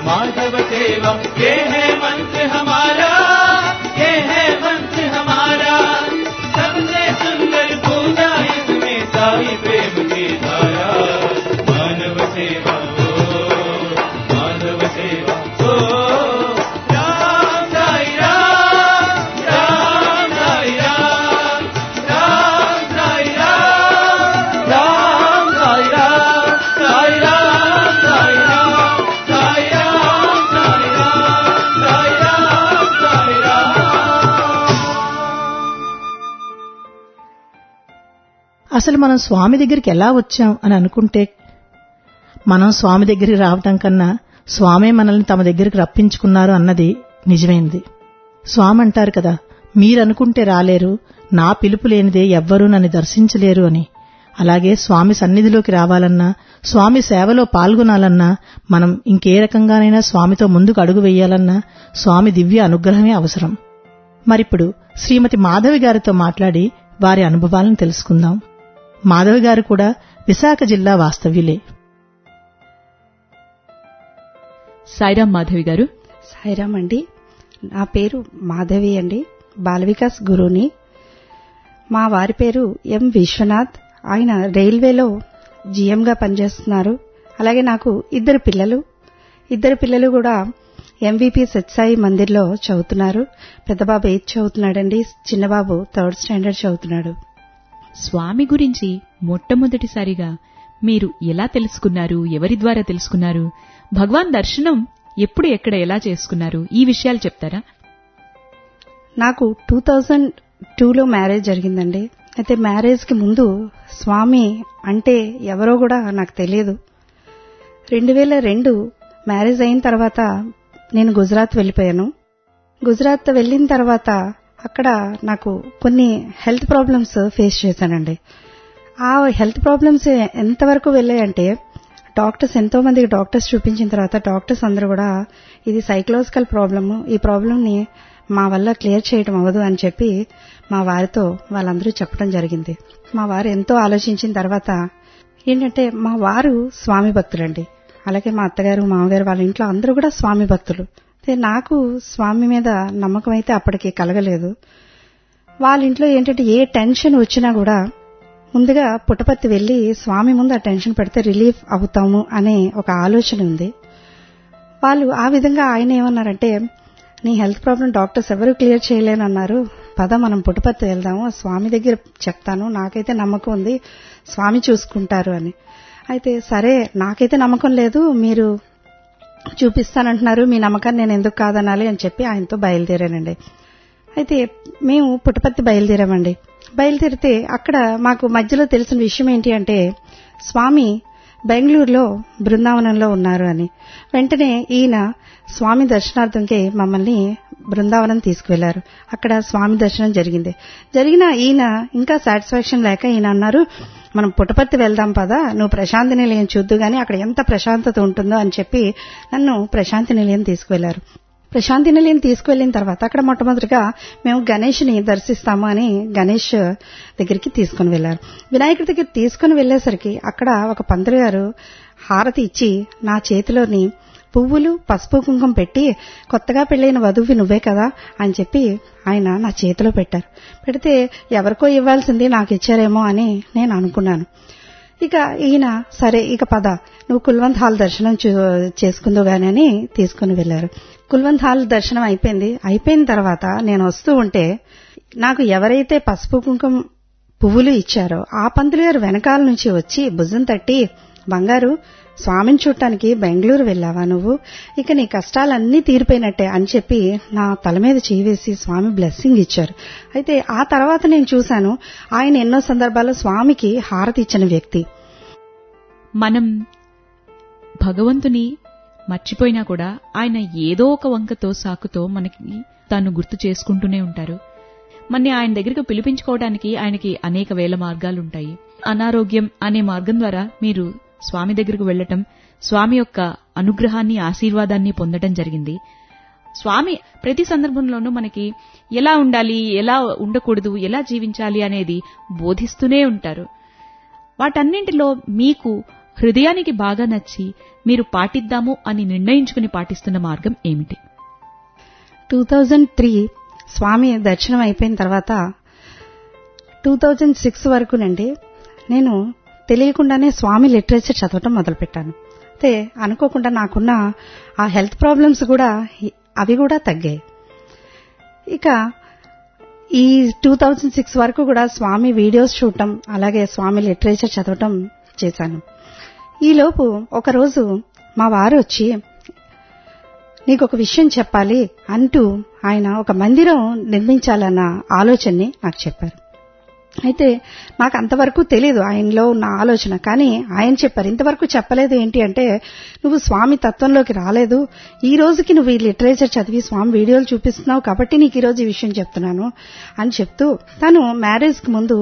माधव सेवा ये है मंत्र हमारा, ये है मंत्र हमारा। सबसे सुंदर पूजा इसमें साई प्रेम की धारा। मानव सेवा ओ, माधव सेवा ओ, राम साई राम, राम साई राम, राम साई राम, राम साई राम, साई राम, साई राम, साई राम, साई राम, साई राम, साई राम। అసలు మనం స్వామి దగ్గరికి ఎలా వచ్చాం అని అనుకుంటే, మనం స్వామి దగ్గరికి రావటం కన్నా స్వామే మనల్ని తమ దగ్గరికి రప్పించుకున్నారు అన్నది నిజమైంది. స్వామి అంటారు కదా, మీరనుకుంటే రాలేరు, నా పిలుపు లేనిదే ఎవ్వరూ నన్ను దర్శించలేరు అని. అలాగే స్వామి సన్నిధిలోకి రావాలన్నా, స్వామి సేవలో పాల్గొనాలన్నా, మనం ఇంకే రకంగానైనా స్వామితో ముందుకు అడుగు వేయాలన్నా స్వామి దివ్య అనుగ్రహమే అవసరం. మరిప్పుడు శ్రీమతి మాధవి గారితో మాట్లాడి వారి అనుభవాలను తెలుసుకుందాం. మాధవి గారు కూడా విశాఖ జిల్లా వాస్తవ్యులే. సాయిరాం మాధవి గారు. సాయిరాం అండి. నా పేరు మాధవి అండి. బాల వికాస్ గురుని. మా వారి పేరు ఎం విశ్వనాథ్. ఆయన రైల్వేలో జీఎంగా పనిచేస్తున్నారు. అలాగే నాకు ఇద్దరు పిల్లలు కూడా ఎంవిపి సత్సాయి మందిర్లో చదువుతున్నారు. పెద్దబాబు 8th చదువుతున్నాడండి, చిన్నబాబు 3rd స్టాండర్డ్ చదువుతున్నాడు. స్వామి గురించి మొట్టమొదటిసారిగా మీరు ఎలా తెలుసుకున్నారు, ఎవరి ద్వారా తెలుసుకున్నారు, భగవాన్ దర్శనం ఎప్పుడు ఎక్కడ ఎలా చేసుకున్నారు, ఈ విషయాలు చెప్తారా? నాకు 2002లో మ్యారేజ్ జరిగిందండి. అయితే మ్యారేజ్కి ముందు స్వామి అంటే ఎవరో కూడా నాకు తెలియదు. 2002 మ్యారేజ్ అయిన తర్వాత నేను గుజరాత్ వెళ్ళిపోయాను. గుజరాత్ వెళ్ళిన తర్వాత అక్కడ నాకు కొన్ని హెల్త్ ప్రాబ్లమ్స్ ఫేస్ చేశానండి. ఆ హెల్త్ ప్రాబ్లమ్స్ ఎంతవరకు వెళ్ళాయంటే, ఎంతో మందికి డాక్టర్స్ చూపించిన తర్వాత డాక్టర్స్ అందరూ కూడా ఇది సైకలాజికల్ ప్రాబ్లమ్, ఈ ప్రాబ్లంని మా వల్ల క్లియర్ చేయడం అవ్వదు అని చెప్పి మా వారితో వాళ్ళందరూ చెప్పడం జరిగింది. మా వారు ఎంతో ఆలోచించిన తర్వాత ఏంటంటే, మా వారు స్వామి భక్తులండి. అలాగే మా అత్తగారు మామగారు వాళ్ళ ఇంట్లో అందరూ కూడా స్వామి భక్తులు. నాకు స్వామి మీద నమ్మకం అయితే అప్పటికి కలగలేదు. వాళ్ళ ఇంట్లో ఏంటంటే ఏ టెన్షన్ వచ్చినా కూడా ముందుగా పుట్టపర్తి వెళ్లి స్వామి ముందు ఆ టెన్షన్ పెడితే రిలీఫ్ అవుతాము అనే ఒక ఆలోచన ఉంది. వాళ్ళు ఆ విధంగా ఆయన ఏమన్నారంటే, నీ హెల్త్ ప్రాబ్లం డాక్టర్స్ ఎవరూ క్లియర్ చేయలేనన్నారు, పద మనం పుట్టపర్తి వెళ్దాము, స్వామి దగ్గర చెప్తాను, నాకైతే నమ్మకం ఉంది, స్వామి చూసుకుంటారు అని. అయితే సరే, నాకైతే నమ్మకం లేదు, మీరు చూపిస్తానంటున్నారు, మీ నమ్మకాన్ని నేను ఎందుకు కాదనాలి అని చెప్పి ఆయనతో బయలుదేరానండి. అయితే మేము పుట్టపర్తి బయలుదేరామండి. బయలుదేరితే అక్కడ మాకు మధ్యలో తెలిసిన విషయం ఏంటి అంటే, స్వామి బెంగళూరులో బృందావనంలో ఉన్నారు అని. వెంటనే ఈయన స్వామి దర్శనార్థంకి మమ్మల్ని బృందావనం తీసుకువెళ్లారు. అక్కడ స్వామి దర్శనం జరిగిన ఈయన ఇంకా సాటిస్ఫాక్షన్ లేక ఈయన అన్నారు, మనం పుట్టపర్తి వెళ్దాం పదా, నువ్వు ప్రశాంతి నిలయం చూద్దు గాని అక్కడ ఎంత ప్రశాంతత ఉంటుందో అని చెప్పి నన్ను ప్రశాంతి నిలయం తీసుకువెళ్లారు. ప్రశాంతి నిలయం తీసుకువెళ్లిన తర్వాత అక్కడ మొట్టమొదటిగా మేము గణేష్ని దర్శిస్తాము అని గణేష్ దగ్గరికి తీసుకుని వెళ్లారు. వినాయకుడి దగ్గర తీసుకుని వెళ్లేసరికి అక్కడ ఒక పంతులు గారు హారతి ఇచ్చి నా చేతిలోని పువ్వులు పసుపు కుంకుమ పెట్టి, కొత్తగా పెళ్లైన వధువు నువ్వే కదా అని చెప్పి ఆయన నా చేతిలో పెట్టారు. పెడితే ఎవరికో ఇవ్వాల్సింది నాకు ఇచ్చారేమో అని నేను అనుకున్నాను. ఇక ఈయన సరే ఇక పద నువ్వు కుల్వంత్ హాల్ దర్శనం చేసుకుందో గాని అని తీసుకుని వెళ్లారు. కుల్వంత్ హాల్ దర్శనం అయిపోయిన తర్వాత నేను వస్తూ ఉంటే నాకు ఎవరైతే పసుపు కుంకుమ పువ్వులు ఇచ్చారో ఆ పంతులు గారు వెనకాల నుంచి వచ్చి భుజం తట్టి, బంగారు స్వామిని చూడటానికి బెంగళూరు వెళ్ళావా నువ్వు, ఇక నీ కష్టాలన్నీ తీరిపోయినట్టే అని చెప్పి నా తల మీద చేవేసి స్వామి బ్లెస్సింగ్ ఇచ్చారు. అయితే ఆ తర్వాత నేను చూశాను ఆయన ఎన్నో సందర్భాల్లో స్వామికి హారతి ఇచ్చిన వ్యక్తి. మనం భగవంతుని మర్చిపోయినా కూడా ఆయన ఏదో ఒక వంకతో సాకుతో మనకి తాను గుర్తు చేసుకుంటూనే ఉంటారు. మన్ని ఆయన దగ్గరికి పిలిపించుకోవడానికి ఆయనకి అనేక వేల మార్గాలుంటాయి. అనారోగ్యం అనే మార్గం ద్వారా మీరు స్వామి దగ్గరకు వెళ్లటం, స్వామి యొక్క అనుగ్రహాన్ని ఆశీర్వాదాన్ని పొందటం జరిగింది. స్వామి ప్రతి సందర్భంలోనూ మనకి ఎలా ఉండాలి, ఎలా ఉండకూడదు, ఎలా జీవించాలి అనేది బోధిస్తూనే ఉంటారు. వాటన్నింటిలో మీకు హృదయానికి బాగా నచ్చి మీరు పాటిద్దాము అని నిర్ణయించుకుని పాటిస్తున్న మార్గం ఏమిటి? 2003 స్వామి దర్శనం అయిపోయిన తర్వాత 2006 వరకునండి నేను తెలియకుండానే స్వామి లిటరేచర్ చదవటం మొదలుపెట్టాను. అయితే అనుకోకుండా నాకున్న ఆ హెల్త్ ప్రాబ్లమ్స్ కూడా అవి కూడా తగ్గాయి. ఇక ఈ 2006 వరకు కూడా స్వామి వీడియోస్ చూడటం, అలాగే స్వామి లిటరేచర్ చదవటం చేశాను. ఈలోపు ఒకరోజు మా వారు వచ్చి నీకు ఒక విషయం చెప్పాలి అంటూ ఆయన ఒక మందిరం నిర్మించాలన్న ఆలోచనని నాకు చెప్పారు. అయితే నాకు అంతవరకు తెలియదు ఆయనలో ఉన్న ఆలోచన. కానీ ఆయన చెప్పారు, ఇంతవరకు చెప్పలేదు ఏంటి అంటే, నువ్వు స్వామి తత్వంలోకి రాలేదు, ఈ రోజుకి నువ్వు ఈ లిటరేచర్ చదివి స్వామి వీడియోలు చూపిస్తున్నావు కాబట్టి నీకు ఈ రోజు ఈ విషయం చెప్తున్నాను అని చెప్తూ, తను మ్యారేజ్కి ముందు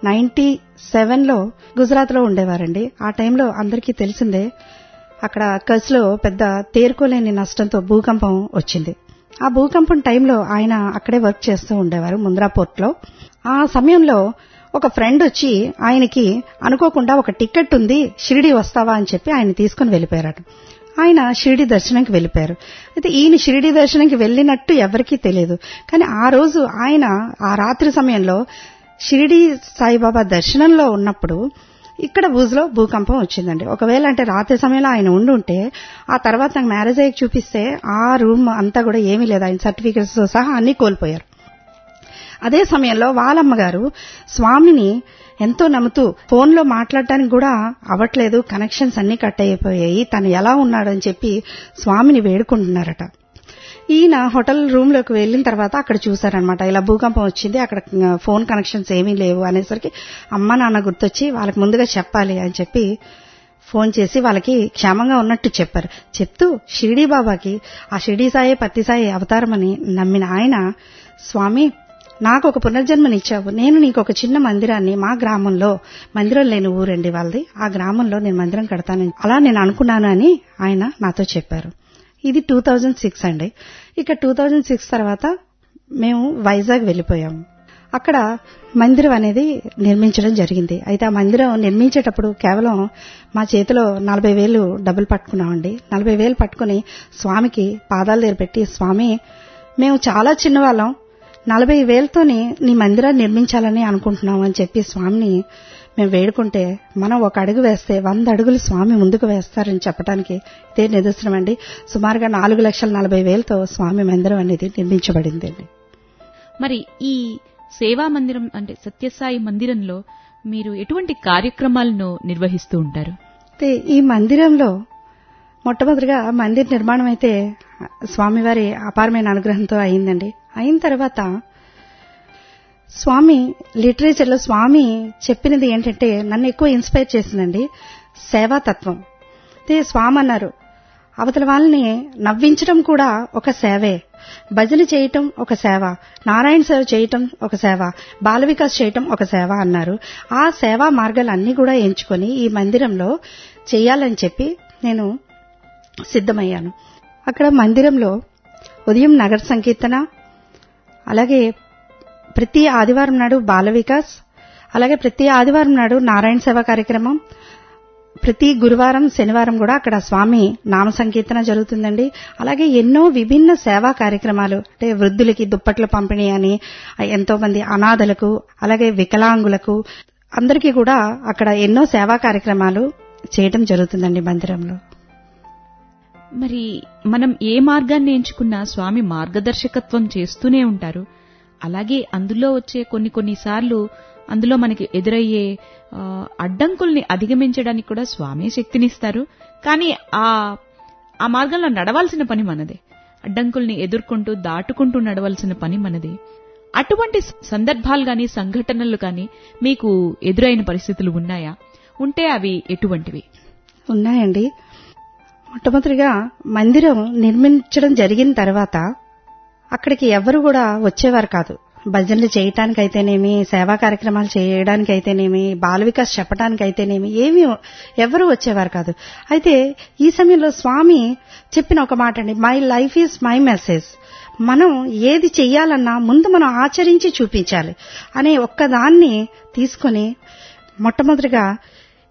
97లో గుజరాత్లో ఉండేవారండి. ఆ టైంలో అందరికీ తెలిసిందే, అక్కడ కచ్లో పెద్ద తేరుకోలేని నష్టంతో భూకంపం వచ్చింది. ఆ భూకంపం టైంలో ఆయన అక్కడే వర్క్ చేస్తూ ఉండేవారు ముంద్రా పోర్ట్లో. ఆ సమయంలో ఒక ఫ్రెండ్ వచ్చి ఆయనకి అనుకోకుండా ఒక టికెట్ ఉంది, షిరిడి వస్తావా అని చెప్పి ఆయన తీసుకుని వెళ్ళిపోయారట. ఆయన షిరిడి దర్శనంకి వెళ్ళిపోయారు. అయితే ఈయన షిరిడి దర్శనంకి వెళ్ళినట్టు ఎవరికీ తెలియదు. కానీ ఆ రోజు ఆయన ఆ రాత్రి సమయంలో షిరిడి సాయిబాబా దర్శనంలో ఉన్నప్పుడు ఇక్కడ భూజ్లో భూకంపం వచ్చిందండి. ఒకవేళ అంటే రాత్రి సమయంలో ఆయన ఉండుంటే ఆ తర్వాత నాకు మ్యారేజ్ అయ్యి చూపిస్తే ఆ రూమ్ అంతా కూడా ఏమీ లేదు, ఆయన సర్టిఫికెట్స్ సహా అన్ని కోల్పోయారు. అదే సమయంలో వాళ్ళమ్మగారు స్వామిని ఎంతో నమ్ముతూ ఫోన్లో మాట్లాడటానికి కూడా అవ్వట్లేదు, కనెక్షన్స్ అన్ని కట్ అయిపోయాయి, తను ఎలా ఉన్నాడని చెప్పి స్వామిని వేడుకుంటున్నారట. ఈయన హోటల్ రూమ్ లోకి వెళ్లిన తర్వాత అక్కడ చూశారనమాట, ఇలా భూకంపం వచ్చింది, అక్కడ ఫోన్ కనెక్షన్స్ ఏమీ లేవు అనేసరికి అమ్మ నాన్న గుర్తొచ్చి వాళ్ళకి ముందుగా చెప్పాలి అని చెప్పి ఫోన్ చేసి వాళ్ళకి క్షేమంగా ఉన్నట్టు చెప్పారు. చెప్తూ షిరిడీ బాబాకి ఆ షిరిడీ సాయి పత్తి సాయి అవతారమని నమ్మిన ఆయన, స్వామి నాకు ఒక పునర్జన్మనిచ్చావు, నేను నీకు ఒక చిన్న మందిరాన్ని మా గ్రామంలో, మందిరం లేని ఊరండి వాళ్ళది, ఆ గ్రామంలో నేను మందిరం కడతానని అలా నేను అనుకున్నాను అని ఆయన నాతో చెప్పారు. ఇది 2006 అండి. ఇక 2006 తర్వాత మేము వైజాగ్ వెళ్ళిపోయాము. అక్కడ మందిరం అనేది నిర్మించడం జరిగింది. అయితే ఆ మందిరం నిర్మించేటప్పుడు కేవలం మా చేతిలో 40,000 డబ్బులు పట్టుకున్నామండి. 40,000 పట్టుకుని స్వామికి పాదాల దగ్గర పెట్టి, స్వామి మేము చాలా చిన్నవాళ్ళం, 40,000తోని నీ మందిరాన్ని నిర్మించాలని అనుకుంటున్నాం అని చెప్పి స్వామిని మేము వేడుకుంటే, మనం ఒక అడుగు వేస్తే 100 అడుగులు స్వామి ముందుకు వేస్తారని చెప్పడానికి ఇదే నిదర్శనం అండి. సుమారుగా 4,40,000తో స్వామి మందిరం అనేది నిర్మించబడింది. మరి ఈ సేవా మందిరం అంటే సత్యసాయి మందిరంలో మీరు ఎటువంటి కార్యక్రమాలను నిర్వహిస్తూ ఉంటారు? అయితే ఈ మందిరంలో మొట్టమొదటిగా మందిర నిర్మాణం అయితే స్వామివారి అపారమైన అనుగ్రహంతో అయిందండి. అయిన తర్వాత స్వామి లిటరేచర్లో స్వామి చెప్పినది ఏంటంటే నన్ను ఎక్కువ ఇన్స్పైర్ చేసిందండి, సేవాతత్వం. అయితే స్వామి అన్నారు, అవతల వాళ్ళని నవ్వించడం కూడా ఒక సేవే, భజన చేయటం ఒక సేవ, నారాయణ సేవ చేయటం ఒక సేవ, బాల వికాస్ చేయటం ఒక సేవ అన్నారు. ఆ సేవా మార్గాలన్నీ కూడా ఎంచుకొని ఈ మందిరంలో చేయాలని చెప్పి నేను సిద్ధమయ్యాను. అక్కడ మందిరంలో ఉదయం నగర సంకీర్తన, అలాగే ప్రతి ఆదివారం నాడు బాల వికాస్, అలాగే ప్రతి ఆదివారం నాడు నారాయణ సేవ కార్యక్రమం, ప్రతి గురువారం శనివారం కూడా అక్కడ స్వామి నామ సంకీర్తన జరుగుతుందండి. అలాగే ఎన్నో విభిన్న సేవా కార్యక్రమాలు, అంటే వృద్ధులకి దుప్పట్ల పంపిణీ అని, ఎంతో మంది అనాథలకు, అలాగే వికలాంగులకు అందరికీ కూడా అక్కడ ఎన్నో సేవా కార్యక్రమాలు చేయడం జరుగుతుందండి మందిరంలో. మరి మనం ఏ మార్గాన్ని ఎంచుకున్నా స్వామి మార్గదర్శకత్వం చేస్తూనే ఉంటారు. అలాగే అందులో వచ్చే కొన్నిసార్లు అందులో మనకి ఎదురయ్యే అడ్డంకుల్ని అధిగమించడానికి కూడా స్వామి శక్తినిస్తారు. కానీ ఆ మార్గంలో నడవాల్సిన పని మనదే, అడ్డంకుల్ని ఎదుర్కొంటూ దాటుకుంటూ నడవాల్సిన పని మనదే. అటువంటి సందర్భాలు గాని సంఘటనలు గాని మీకు ఎదురైన పరిస్థితులు ఉన్నాయా? ఉంటే అవి ఎటువంటివి? ఉన్నాయండి. మొట్టమొదటిగా మందిరం నిర్మించడం జరిగిన తర్వాత అక్కడికి ఎవరు కూడా వచ్చేవారు కాదు. భజనలు చేయటానికైతేనేమి, సేవా కార్యక్రమాలు చేయడానికైతేనేమి, బాల వికాస్ చెప్పడానికైతేనేమి ఏమీ ఎవరు వచ్చేవారు కాదు. అయితే ఈ సమయంలో స్వామి చెప్పిన ఒక మాట అండి, my life is my message. మనం ఏది చెయ్యాలన్నా ముందు మనం ఆచరించి చూపించాలి అనే ఒక్కదాన్ని తీసుకుని మొట్టమొదటిగా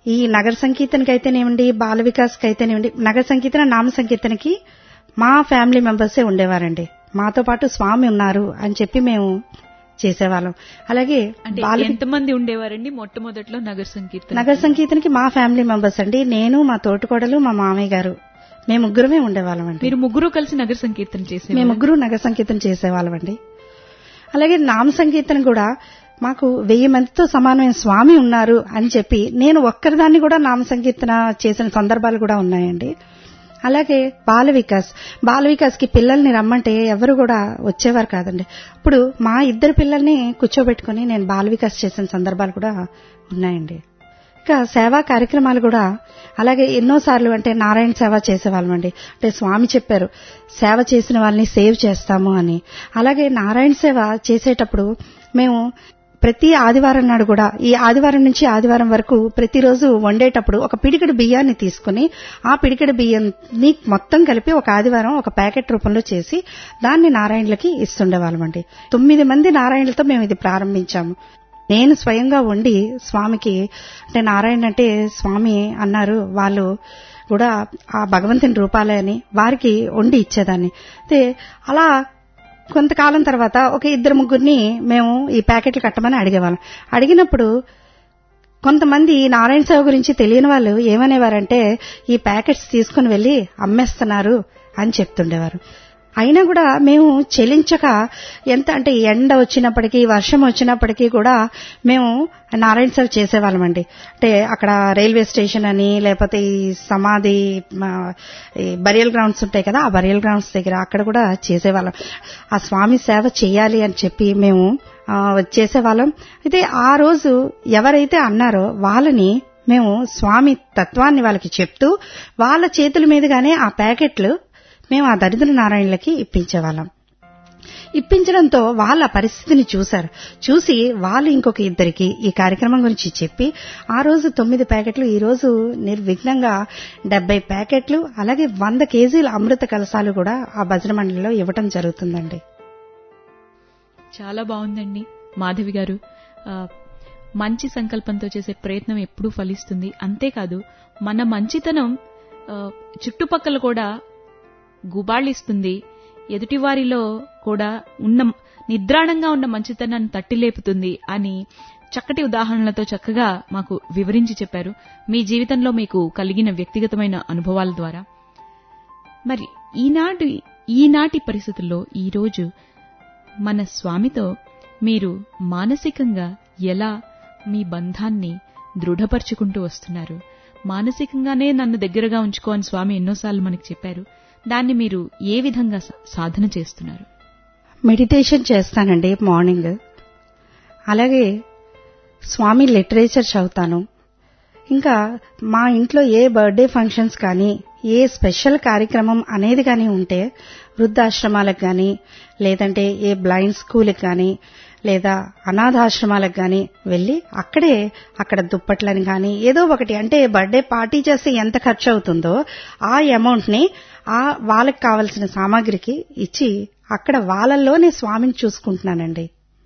ఈ నగర సంకీర్తనకి అయితేనేమండి, బాల వికాస్కి అయితేనేమండి, నగర సంకీర్తన, నామ సంకీర్తనకి మా ఫ్యామిలీ మెంబర్సే ఉండేవారండి. మాతో పాటు స్వామి ఉన్నారు అని చెప్పి మేము చేసేవాళ్ళం. అలాగే ఎంతమంది ఉండేవారండి మొట్టమొదట్లో నగర సంకీర్తన? నగర సంకీర్తనకి మా ఫ్యామిలీ మెంబర్స్ అండి, నేను, మా తోటికోడలు, మా మామయ్య గారు, మేము ముగ్గురమే ఉండేవాళ్ళం అండి. మీరు ముగ్గురు కలిసి నగర సంకీర్తన చేసే? మేము ముగ్గురు నగర సంకీర్తన చేసేవాళ్ళం అండి. అలాగే నామ సంకీర్తన కూడా మాకు 1000 మందితో సమానమైన స్వామి ఉన్నారు అని చెప్పి నేను ఒక్కరిదాన్ని కూడా నామ సంకీర్తన చేసిన సందర్భాలు కూడా ఉన్నాయండి. అలాగే బాల వికాస్కి పిల్లల్ని రమ్మంటే ఎవరు కూడా వచ్చేవారు కాదండి. ఇప్పుడు మా 2 పిల్లల్ని కూర్చోబెట్టుకుని నేను బాల వికాస్ చేసిన సందర్భాలు కూడా ఉన్నాయండి. ఇంకా సేవా కార్యక్రమాలు కూడా అలాగే ఎన్నోసార్లు అంటే నారాయణ సేవ చేసేవాళ్ళమండి. అంటే స్వామి చెప్పారు సేవ చేసిన వాళ్ళని సేవ్ చేస్తాము అని. అలాగే నారాయణ సేవ చేసేటప్పుడు మేము ప్రతి ఆదివారం నాడు కూడా, ఈ ఆదివారం నుంచి ఆదివారం వరకు ప్రతిరోజు వండేటప్పుడు ఒక పిడికెడు బియ్యాన్ని తీసుకుని ఆ పిడికెడు బియ్యాన్ని మొత్తం కలిపి ఒక ఆదివారం ఒక ప్యాకెట్ రూపంలో చేసి దాన్ని నారాయణులకి ఇస్తుండేవాళ్ళమండి. 9 మంది నారాయణులతో మేము ఇది ప్రారంభించాము. నేను స్వయంగా వండి స్వామికి, అంటే నారాయణ అంటే స్వామి అన్నారు, వాళ్ళు కూడా ఆ భగవంతుని రూపాలే అని వారికి వండి ఇచ్చేదాన్ని. అయితే అలా కొంతకాలం తర్వాత ఒక 2-3 మేము ఈ ప్యాకెట్లు కట్టమని అడిగేవాళ్ళం. అడిగినప్పుడు కొంతమంది నారాయణ సేవ గురించి తెలియని వాళ్ళు ఏమనేవారంటే ఈ ప్యాకెట్స్ తీసుకుని వెళ్లి అమ్మేస్తున్నారు అని చెప్తుండేవారు. అయినా కూడా మేము చెలించక, ఎంత అంటే ఎండ వచ్చినప్పటికీ వర్షం వచ్చినప్పటికీ కూడా మేము నారాయణ సేవ చేసేవాళ్ళమండి. అంటే అక్కడ రైల్వే స్టేషన్ అని, లేకపోతే ఈ సమాధి బరియల్ గ్రౌండ్స్ ఉంటాయి కదా, ఆ బరియల్ గ్రౌండ్స్ దగ్గర అక్కడ కూడా చేసేవాళ్ళం. ఆ స్వామి సేవ చేయాలి అని చెప్పి మేము చేసేవాళ్ళం. అయితే ఆ రోజు ఎవరైతే అన్నారో వాళ్ళని మేము స్వామి తత్వాన్ని వాళ్ళకి చెప్తూ వాళ్ళ చేతుల మీదుగానే ఆ ప్యాకెట్లు మేము ఆ దరిద్ర నారాయణులకి ఇప్పించేవాళ్ళం. ఇప్పించడంతో వాళ్ళ పరిస్థితిని చూసి వాళ్ళు ఇంకొక 2కి ఈ కార్యక్రమం గురించి చెప్పి ఆ రోజు 9 ప్యాకెట్లు, ఈ రోజు నిర్విఘ్నంగా 70 ప్యాకెట్లు, అలాగే 100 కేజీల అమృత కలశాలు కూడా ఆ భజన మండలిలో ఇవ్వటం జరుగుతుందండి. చాలా బాగుందండి మాధవి గారు. మంచి సంకల్పంతో చేసే ప్రయత్నం ఎప్పుడూ ఫలిస్తుంది. అంతేకాదు మన మంచితనం చుట్టుపక్కల కూడా గుబాళిస్తుంది. ఎదుటివారిలో కూడా ఉన్న నిద్రాణంగా ఉన్న మంచితనాన్ని తట్టిలేపుతుంది అని చక్కటి ఉదాహరణలతో చక్కగా మాకు వివరించి చెప్పారు మీ జీవితంలో మీకు కలిగిన వ్యక్తిగతమైన అనుభవాల ద్వారా. మరి ఈనాటి పరిస్థితుల్లో ఈరోజు మన స్వామితో మీరు మానసికంగా ఎలా మీ బంధాన్ని దృఢపరుచుకుంటూ వస్తున్నారు? మానసికంగానే నన్ను దగ్గరగా ఉంచుకోని స్వామి ఎన్నోసార్లు మనకి చెప్పారు. దాన్ని మీరు ఏ విధంగా సాధన చేస్తున్నారు? మెడిటేషన్ చేస్తానండి మార్నింగ్. అలాగే స్వామి లిటరేచర్ చదువుతాను. ఇంకా మా ఇంట్లో ఏ బర్త్డే ఫంక్షన్స్ కానీ, ఏ స్పెషల్ కార్యక్రమం అనేది కానీ ఉంటే వృద్ధాశ్రమాలకు కానీ, లేదంటే ఏ బ్లైండ్ స్కూల్కి కానీ, లేదా అనాథాశ్రమాలకు కానీ వెళ్లి అక్కడ దుప్పట్లని కానీ ఏదో ఒకటి, అంటే బర్త్డే పార్టీ చేస్తే ఎంత ఖర్చు అవుతుందో ఆ అమౌంట్ ని వాళ్ళకి కావలసిన సామాగ్రికి ఇచ్చి అక్కడ వాళ్ళల్లోనే స్వామిని చూసుకుంటున్నానండి.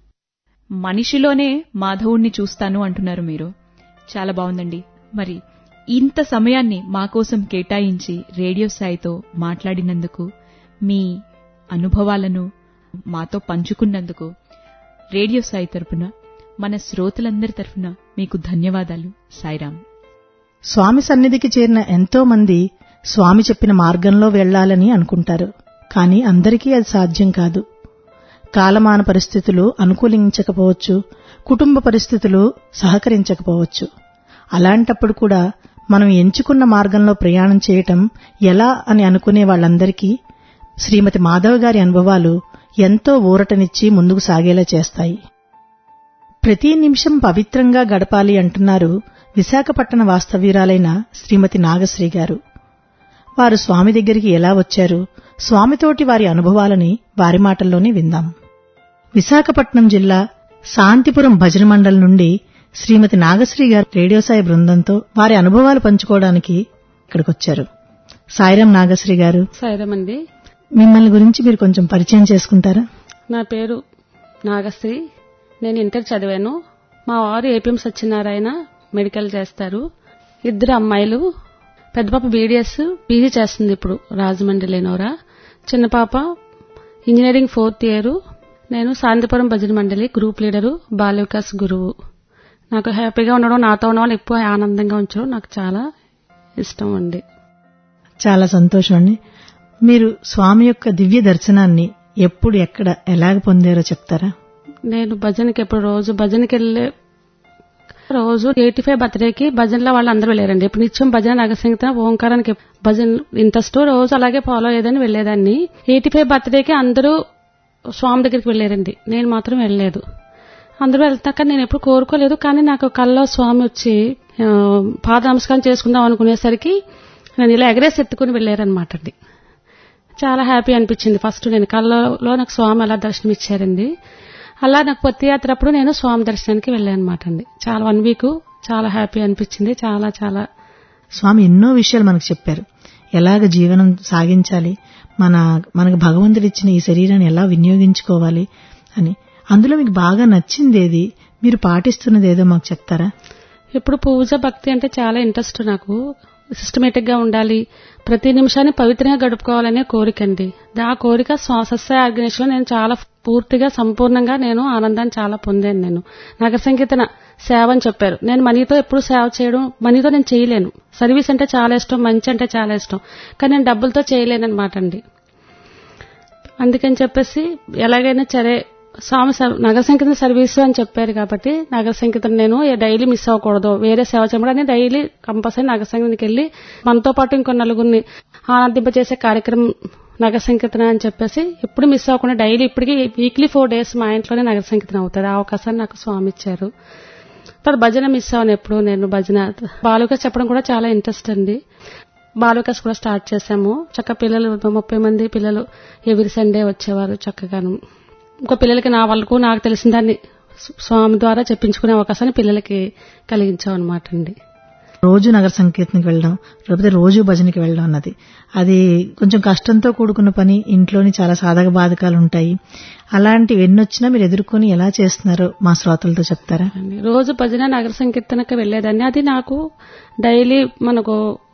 మనిషిలోనే మాధవుణ్ణి చూస్తాను అంటున్నారు మీరు. చాలా బాగుందండి. మరి ఇంత సమయాన్ని మా కోసం కేటాయించి రేడియో సాయితో మాట్లాడినందుకు, మీ అనుభవాలను మాతో పంచుకున్నందుకు రేడియో సాయి తరపున, మన శ్రోతలందరి తరపున మీకు ధన్యవాదాలు. సాయిరాం. స్వామి సన్నిధికి చేరిన ఎంతో మంది స్వామి చెప్పిన మార్గంలో వెళ్లాలని అనుకుంటారు. కానీ అందరికీ అది సాధ్యం కాదు. కాలమాన పరిస్థితులు అనుకూలించకపోవచ్చు, కుటుంబ పరిస్థితులు సహకరించకపోవచ్చు. అలాంటప్పుడు కూడా మనం ఎంచుకున్న మార్గంలో ప్రయాణం చేయటం ఎలా అని అనుకునే వాళ్ళందరికీ శ్రీమతి మాధవ్ గారి అనుభవాలు ఎంతో ఊరటనిచ్చి ముందుకు సాగేలా చేస్తాయి. ప్రతి నిమిషం పవిత్రంగా గడపాలి అంటున్నారు విశాఖపట్టణ వాస్తవ్యురాలైన శ్రీమతి నాగశ్రీ గారు. వారు స్వామి దగ్గరికి ఎలా వచ్చారు, స్వామితోటి వారి అనుభవాలని వారి మాటల్లోనే విందాం. విశాఖపట్నం జిల్లా శాంతిపురం భజన మండలి నుండి శ్రీమతి నాగశ్రీ గారు రేడియో సాయి బృందంతో వారి అనుభవాలు పంచుకోవడానికి ఇక్కడికొచ్చారు. సాయిరాం నాగశ్రీ గారు. సాయిరాం అండి. మిమ్మల్ని గురించి మీరు కొంచెం పరిచయం చేసుకుంటారా? నా పేరు నాగశ్రీ. నేను ఇంటర్ చదివాను. మా వారు ఏపీఎం సత్యనారాయణ మెడికల్ చేస్తారు. 2 అమ్మాయిలు. పెద్ద పాప BDS పీజీ చేస్తుంది ఇప్పుడు రాజమండ్రి లేనోరా. చిన్న పాప ఇంజనీరింగ్ 4th ఇయర్. నేను శాంతిపురం భజన మండలి గ్రూప్ లీడరు, బాల వికాస్ గురువు. నాకు హ్యాపీగా ఉండడం, నాతో ఉన్న వాళ్ళు ఎక్కువ ఆనందంగా ఉంచడం నాకు చాలా ఇష్టం అండి. చాలా సంతోషం అండి. మీరు స్వామి యొక్క దివ్య దర్శనాన్ని ఎప్పుడు ఎక్కడ ఎలాగ పొందారో చెప్తారా? నేను భజనకి ఎప్పుడు రోజు భజనకి వెళ్ళే రోజు 85 బర్త్డేకి భజనలో వాళ్ళు అందరూ వెళ్ళారండి. ఇప్పుడు నిత్యం భజన నగరసంగీతం ఓంకారానికి భజన ఇంట్రెస్ట్ రోజు అలాగే ఫాలో అయ్యేదని వెళ్ళేదాన్ని. 85 బర్త్డేకి అందరూ స్వామి దగ్గరికి వెళ్ళారండి, నేను మాత్రం వెళ్ళలేదు. అందరూ వెళ్తాక నేను ఎప్పుడు కోరుకోలేదు, కానీ నాకు కల్లో స్వామి వచ్చి పాద నమస్కారం చేసుకుందాం అనుకునేసరికి నేను ఇలా ఎగరేసి ఎత్తుకుని వెళ్ళారనమాట అండి. చాలా హ్యాపీ అనిపించింది. ఫస్ట్ నేను కళ్ళలో నాకు స్వామి అలా దర్శనం ఇచ్చారండి. అలా నాకు పత్తియాత్ర అప్పుడు నేను స్వామి దర్శనానికి వెళ్ళాను అనమాట అండి. చాలా 1 వీక్ చాలా హ్యాపీ అనిపించింది. చాలా చాలా స్వామి ఎన్నో విషయాలు మనకు చెప్పారు. ఎలాగ జీవనం సాగించాలి, మనకు భగవంతుడు ఇచ్చిన ఈ శరీరాన్ని ఎలా వినియోగించుకోవాలి అని. అందులో మీకు బాగా నచ్చింది ఏది, మీరు పాటిస్తున్నది ఏదో మాకు చెప్తారా? ఇప్పుడు పూజ భక్తి అంటే చాలా ఇంట్రెస్ట్ నాకు. సిస్టమేటిక్ గా ఉండాలి, ప్రతి నిమిషాన్ని పవిత్రంగా గడుపుకోవాలనే కోరిక అండి. ఆ కోరిక సత్య ఆర్గనైజేషన్ లో నేను చాలా పూర్తిగా సంపూర్ణంగా నేను ఆనందాన్ని చాలా పొందాను. నేను నగర సంకీర్తన సేవ అని చెప్పారు. నేను మనీతో ఎప్పుడు సేవ చేయడం, మనీతో నేను చేయలేను. సర్వీస్ అంటే చాలా ఇష్టం, మంచి అంటే చాలా ఇష్టం, కానీ నేను డబ్బులతో చేయలేను అనమాట అండి. అందుకని చెప్పేసి ఎలాగైనా సరే స్వామి నగర సంకీర్తన సర్వీస్ అని చెప్పారు కాబట్టి నగర సంకీర్తన నేను డైలీ మిస్ అవ్వకూడదు, వేరే సేవ చేయడం డైలీ కంపల్సరీ నగర సంకీర్తనకి వెళ్లి మనతో పాటు ఇంకో నలుగురిని ఆనందింపజేసే కార్యక్రమం నగర సంకీర్తన అని చెప్పేసి ఎప్పుడు మిస్ అవ్వకుండా డైలీ ఇప్పటికీ వీక్లీ 4 days మా ఇంట్లోనే నగర సంకీర్తన అవుతుంది. ఆ అవకాశాన్ని నాకు స్వామి ఇచ్చారు. తర్వాత భజన మిస్ అవ్వను ఎప్పుడు. నేను భజన బాలుగా చెప్పడం కూడా చాలా ఇంట్రెస్ట్ అండి. బాలుకాస్ కూడా స్టార్ట్ చేశాము. చక్కగా పిల్లలు 30 మంది పిల్లలు ఎవ్రీ సండే వచ్చేవారు చక్కగాను. ఇంకో పిల్లలకి నా వాళ్ళకు నాకు తెలిసిన దాన్ని స్వామి ద్వారా చెప్పించుకునే అవకాశాన్ని పిల్లలకి కలిగించాం అనమాట అండి. రోజు నగర సంకీర్తనకి వెళ్ళడం, లేకపోతే రోజు భజనకి వెళ్ళడం అన్నది అది కొంచెం కష్టంతో కూడుకున్న పని. ఇంట్లోని చాలా సాధక బాధకాలు ఉంటాయి. అలాంటివి ఎన్నొచ్చినా మీరు ఎదుర్కొని ఎలా చేస్తున్నారో మా శ్రోతలతో చెప్తారా? రోజు భజన నగర సంకీర్తనకి వెళ్లేదాన్ని. అది నాకు డైలీ మనకు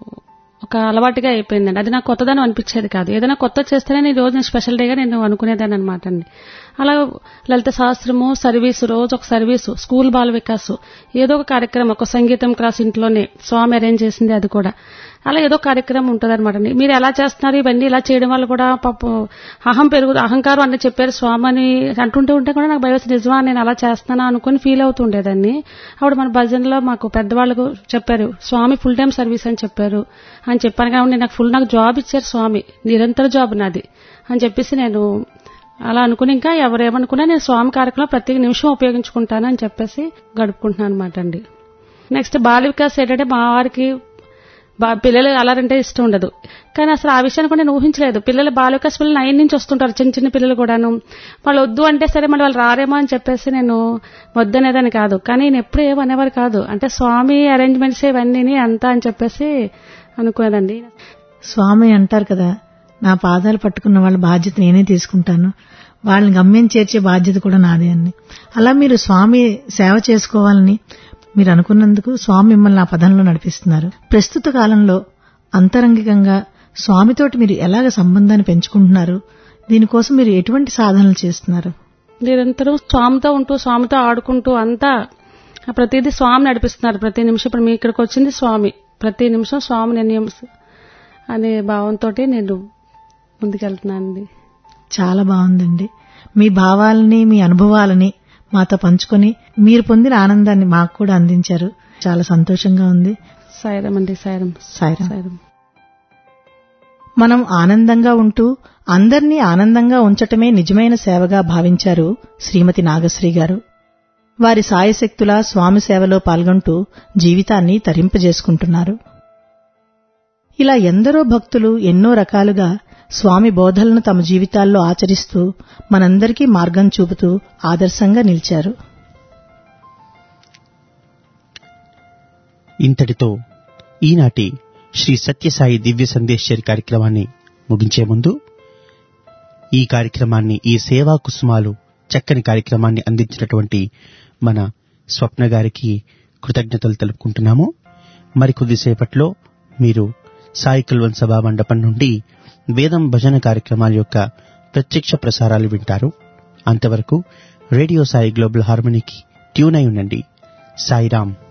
ఒక అలవాటుగా అయిపోయిందండి. అది నాకు కొత్తదనం అనిపించేది కాదు. ఏదైనా కొత్త చేస్తేనే ఈ రోజు స్పెషల్ డేగా నేను అనుకునేదాన్ని అనమాట అండి. అలా లలిత శాస్త్రము సర్వీసు, రోజు ఒక సర్వీసు, స్కూల్ బాల వికాసు, ఏదో ఒక కార్యక్రమం, ఒక సంగీతం క్లాస్ ఇంట్లోనే స్వామి అరేంజ్ చేసింది అది కూడా. అలా ఏదో కార్యక్రమం ఉంటుంది అనమాట అండి. మీరు ఎలా చేస్తున్నారు, ఇవన్నీ ఇలా చేయడం వల్ల కూడా పాపం అహంకారం అని చెప్పారు స్వామి అని అంటుంటే కూడా నాకు భయం నిజమా నేను అలా చేస్తానా అనుకుని ఫీల్ అవుతుండేదాన్ని. అప్పుడు మన భజనలో మాకు పెద్దవాళ్ళకు చెప్పారు స్వామి ఫుల్ టైం సర్వీస్ అని చెప్పారు. అని చెప్పాను కాబట్టి నాకు జాబ్ ఇచ్చారు స్వామి, నిరంతర జాబ్ నాది అని చెప్పేసి నేను అలా అనుకుని ఇంకా ఎవరేమనుకున్నా నేను స్వామి కార్యక్రమం ప్రతి నిమిషం ఉపయోగించుకుంటాను అని చెప్పేసి గడుపుకుంటున్నాను అనమాట అండి. నెక్స్ట్ బాల వికాస్ ఏంటంటే మా వారికి పిల్లలు అలారంటే ఇష్టం ఉండదు, కానీ అసలు ఆ విషయాన్ని కూడా నేను ఊహించలేదు. పిల్లలు బాల వికాస్ పిల్లలు 9 నుంచి వస్తుంటారు, చిన్న చిన్న పిల్లలు కూడాను. వాళ్ళు వద్దు అంటే సరే మళ్ళీ వాళ్ళు రారేమో అని చెప్పేసి నేను వద్దనేదాన్ని కాదు, కానీ నేను ఎప్పుడు ఏమనేవారు కాదు. అంటే స్వామి అరేంజ్మెంట్స్ ఇవన్నీ అంతా అని చెప్పేసి అనుకునేదండి. స్వామి అంటారు కదా, నా పాదాలు పట్టుకున్న వాళ్ళ బాధ్యత నేనే తీసుకుంటాను, వాళ్ళని గమ్యం చేర్చే బాధ్యత కూడా నాదే అని. అలా మీరు స్వామి సేవ చేసుకోవాలని మీరు అనుకున్నందుకు స్వామి మిమ్మల్ని ఆ పదంలో నడిపిస్తున్నారు. ప్రస్తుత కాలంలో అంతరంగికంగా స్వామితోటి మీరు ఎలాగ సంబంధాన్ని పెంచుకుంటున్నారు, దీనికోసం మీరు ఎటువంటి సాధనలు చేస్తున్నారు? నిరంతరం స్వామితో ఉంటూ స్వామితో ఆడుకుంటూ అంతా ప్రతిదీ స్వామి నడిపిస్తున్నారు. ప్రతి నిమిషం ఇప్పుడు మీ ఇక్కడికి వచ్చింది స్వామి, ప్రతి నిమిషం స్వామి నిర్ణయం అనే భావంతో నేను ముందుకెళ్తున్నానండి. చాలా బాగుందండి. మీ భావాలని మీ అనుభవాలని మాతో పంచుకొని మీరు పొందిన ఆనందాన్ని మాకు కూడా అందించారు. చాలా సంతోషంగా ఉంది. సాయిరాం అండి. సాయిరాం. మనం ఆనందంగా ఉంటూ అందర్నీ ఆనందంగా ఉంచటమే నిజమైన సేవగా భావించారు శ్రీమతి నాగశ్రీ గారు. వారి సాయశక్తులా స్వామి సేవలో పాల్గొంటూ జీవితాన్ని తరింపజేసుకుంటున్నారు. ఇలా ఎందరో భక్తులు ఎన్నో రకాలుగా స్వామి బోధలను తమ జీవితాల్లో ఆచరిస్తూ మనందరికీ మార్గం చూపుతూ ఆదర్శంగా నిలిచారు. ఇంతటితో ఈనాటి శ్రీ సత్యసాయి దివ్య సందేశ్వరి కార్యక్రమాన్ని ముగించే ముందు ఈ కార్యక్రమాన్ని, ఈ సేవా కుసుమాలు చక్కని కార్యక్రమాన్ని అందించినటువంటి మన స్వప్న గారికి కృతజ్ఞతలు తెలుపుకుంటున్నాము. మరికొద్దిసేపట్లో మీరు సాయి కల్వన్ సభా మండపం నుండి వేదం భజన కార్యక్రమాల యొక్క ప్రత్యక్ష ప్రసారాలు వింటారు. అంతవరకు రేడియో సాయి గ్లోబల్ హార్మనీకి ట్యూన్ అయి ఉండండి. సాయిరామ్.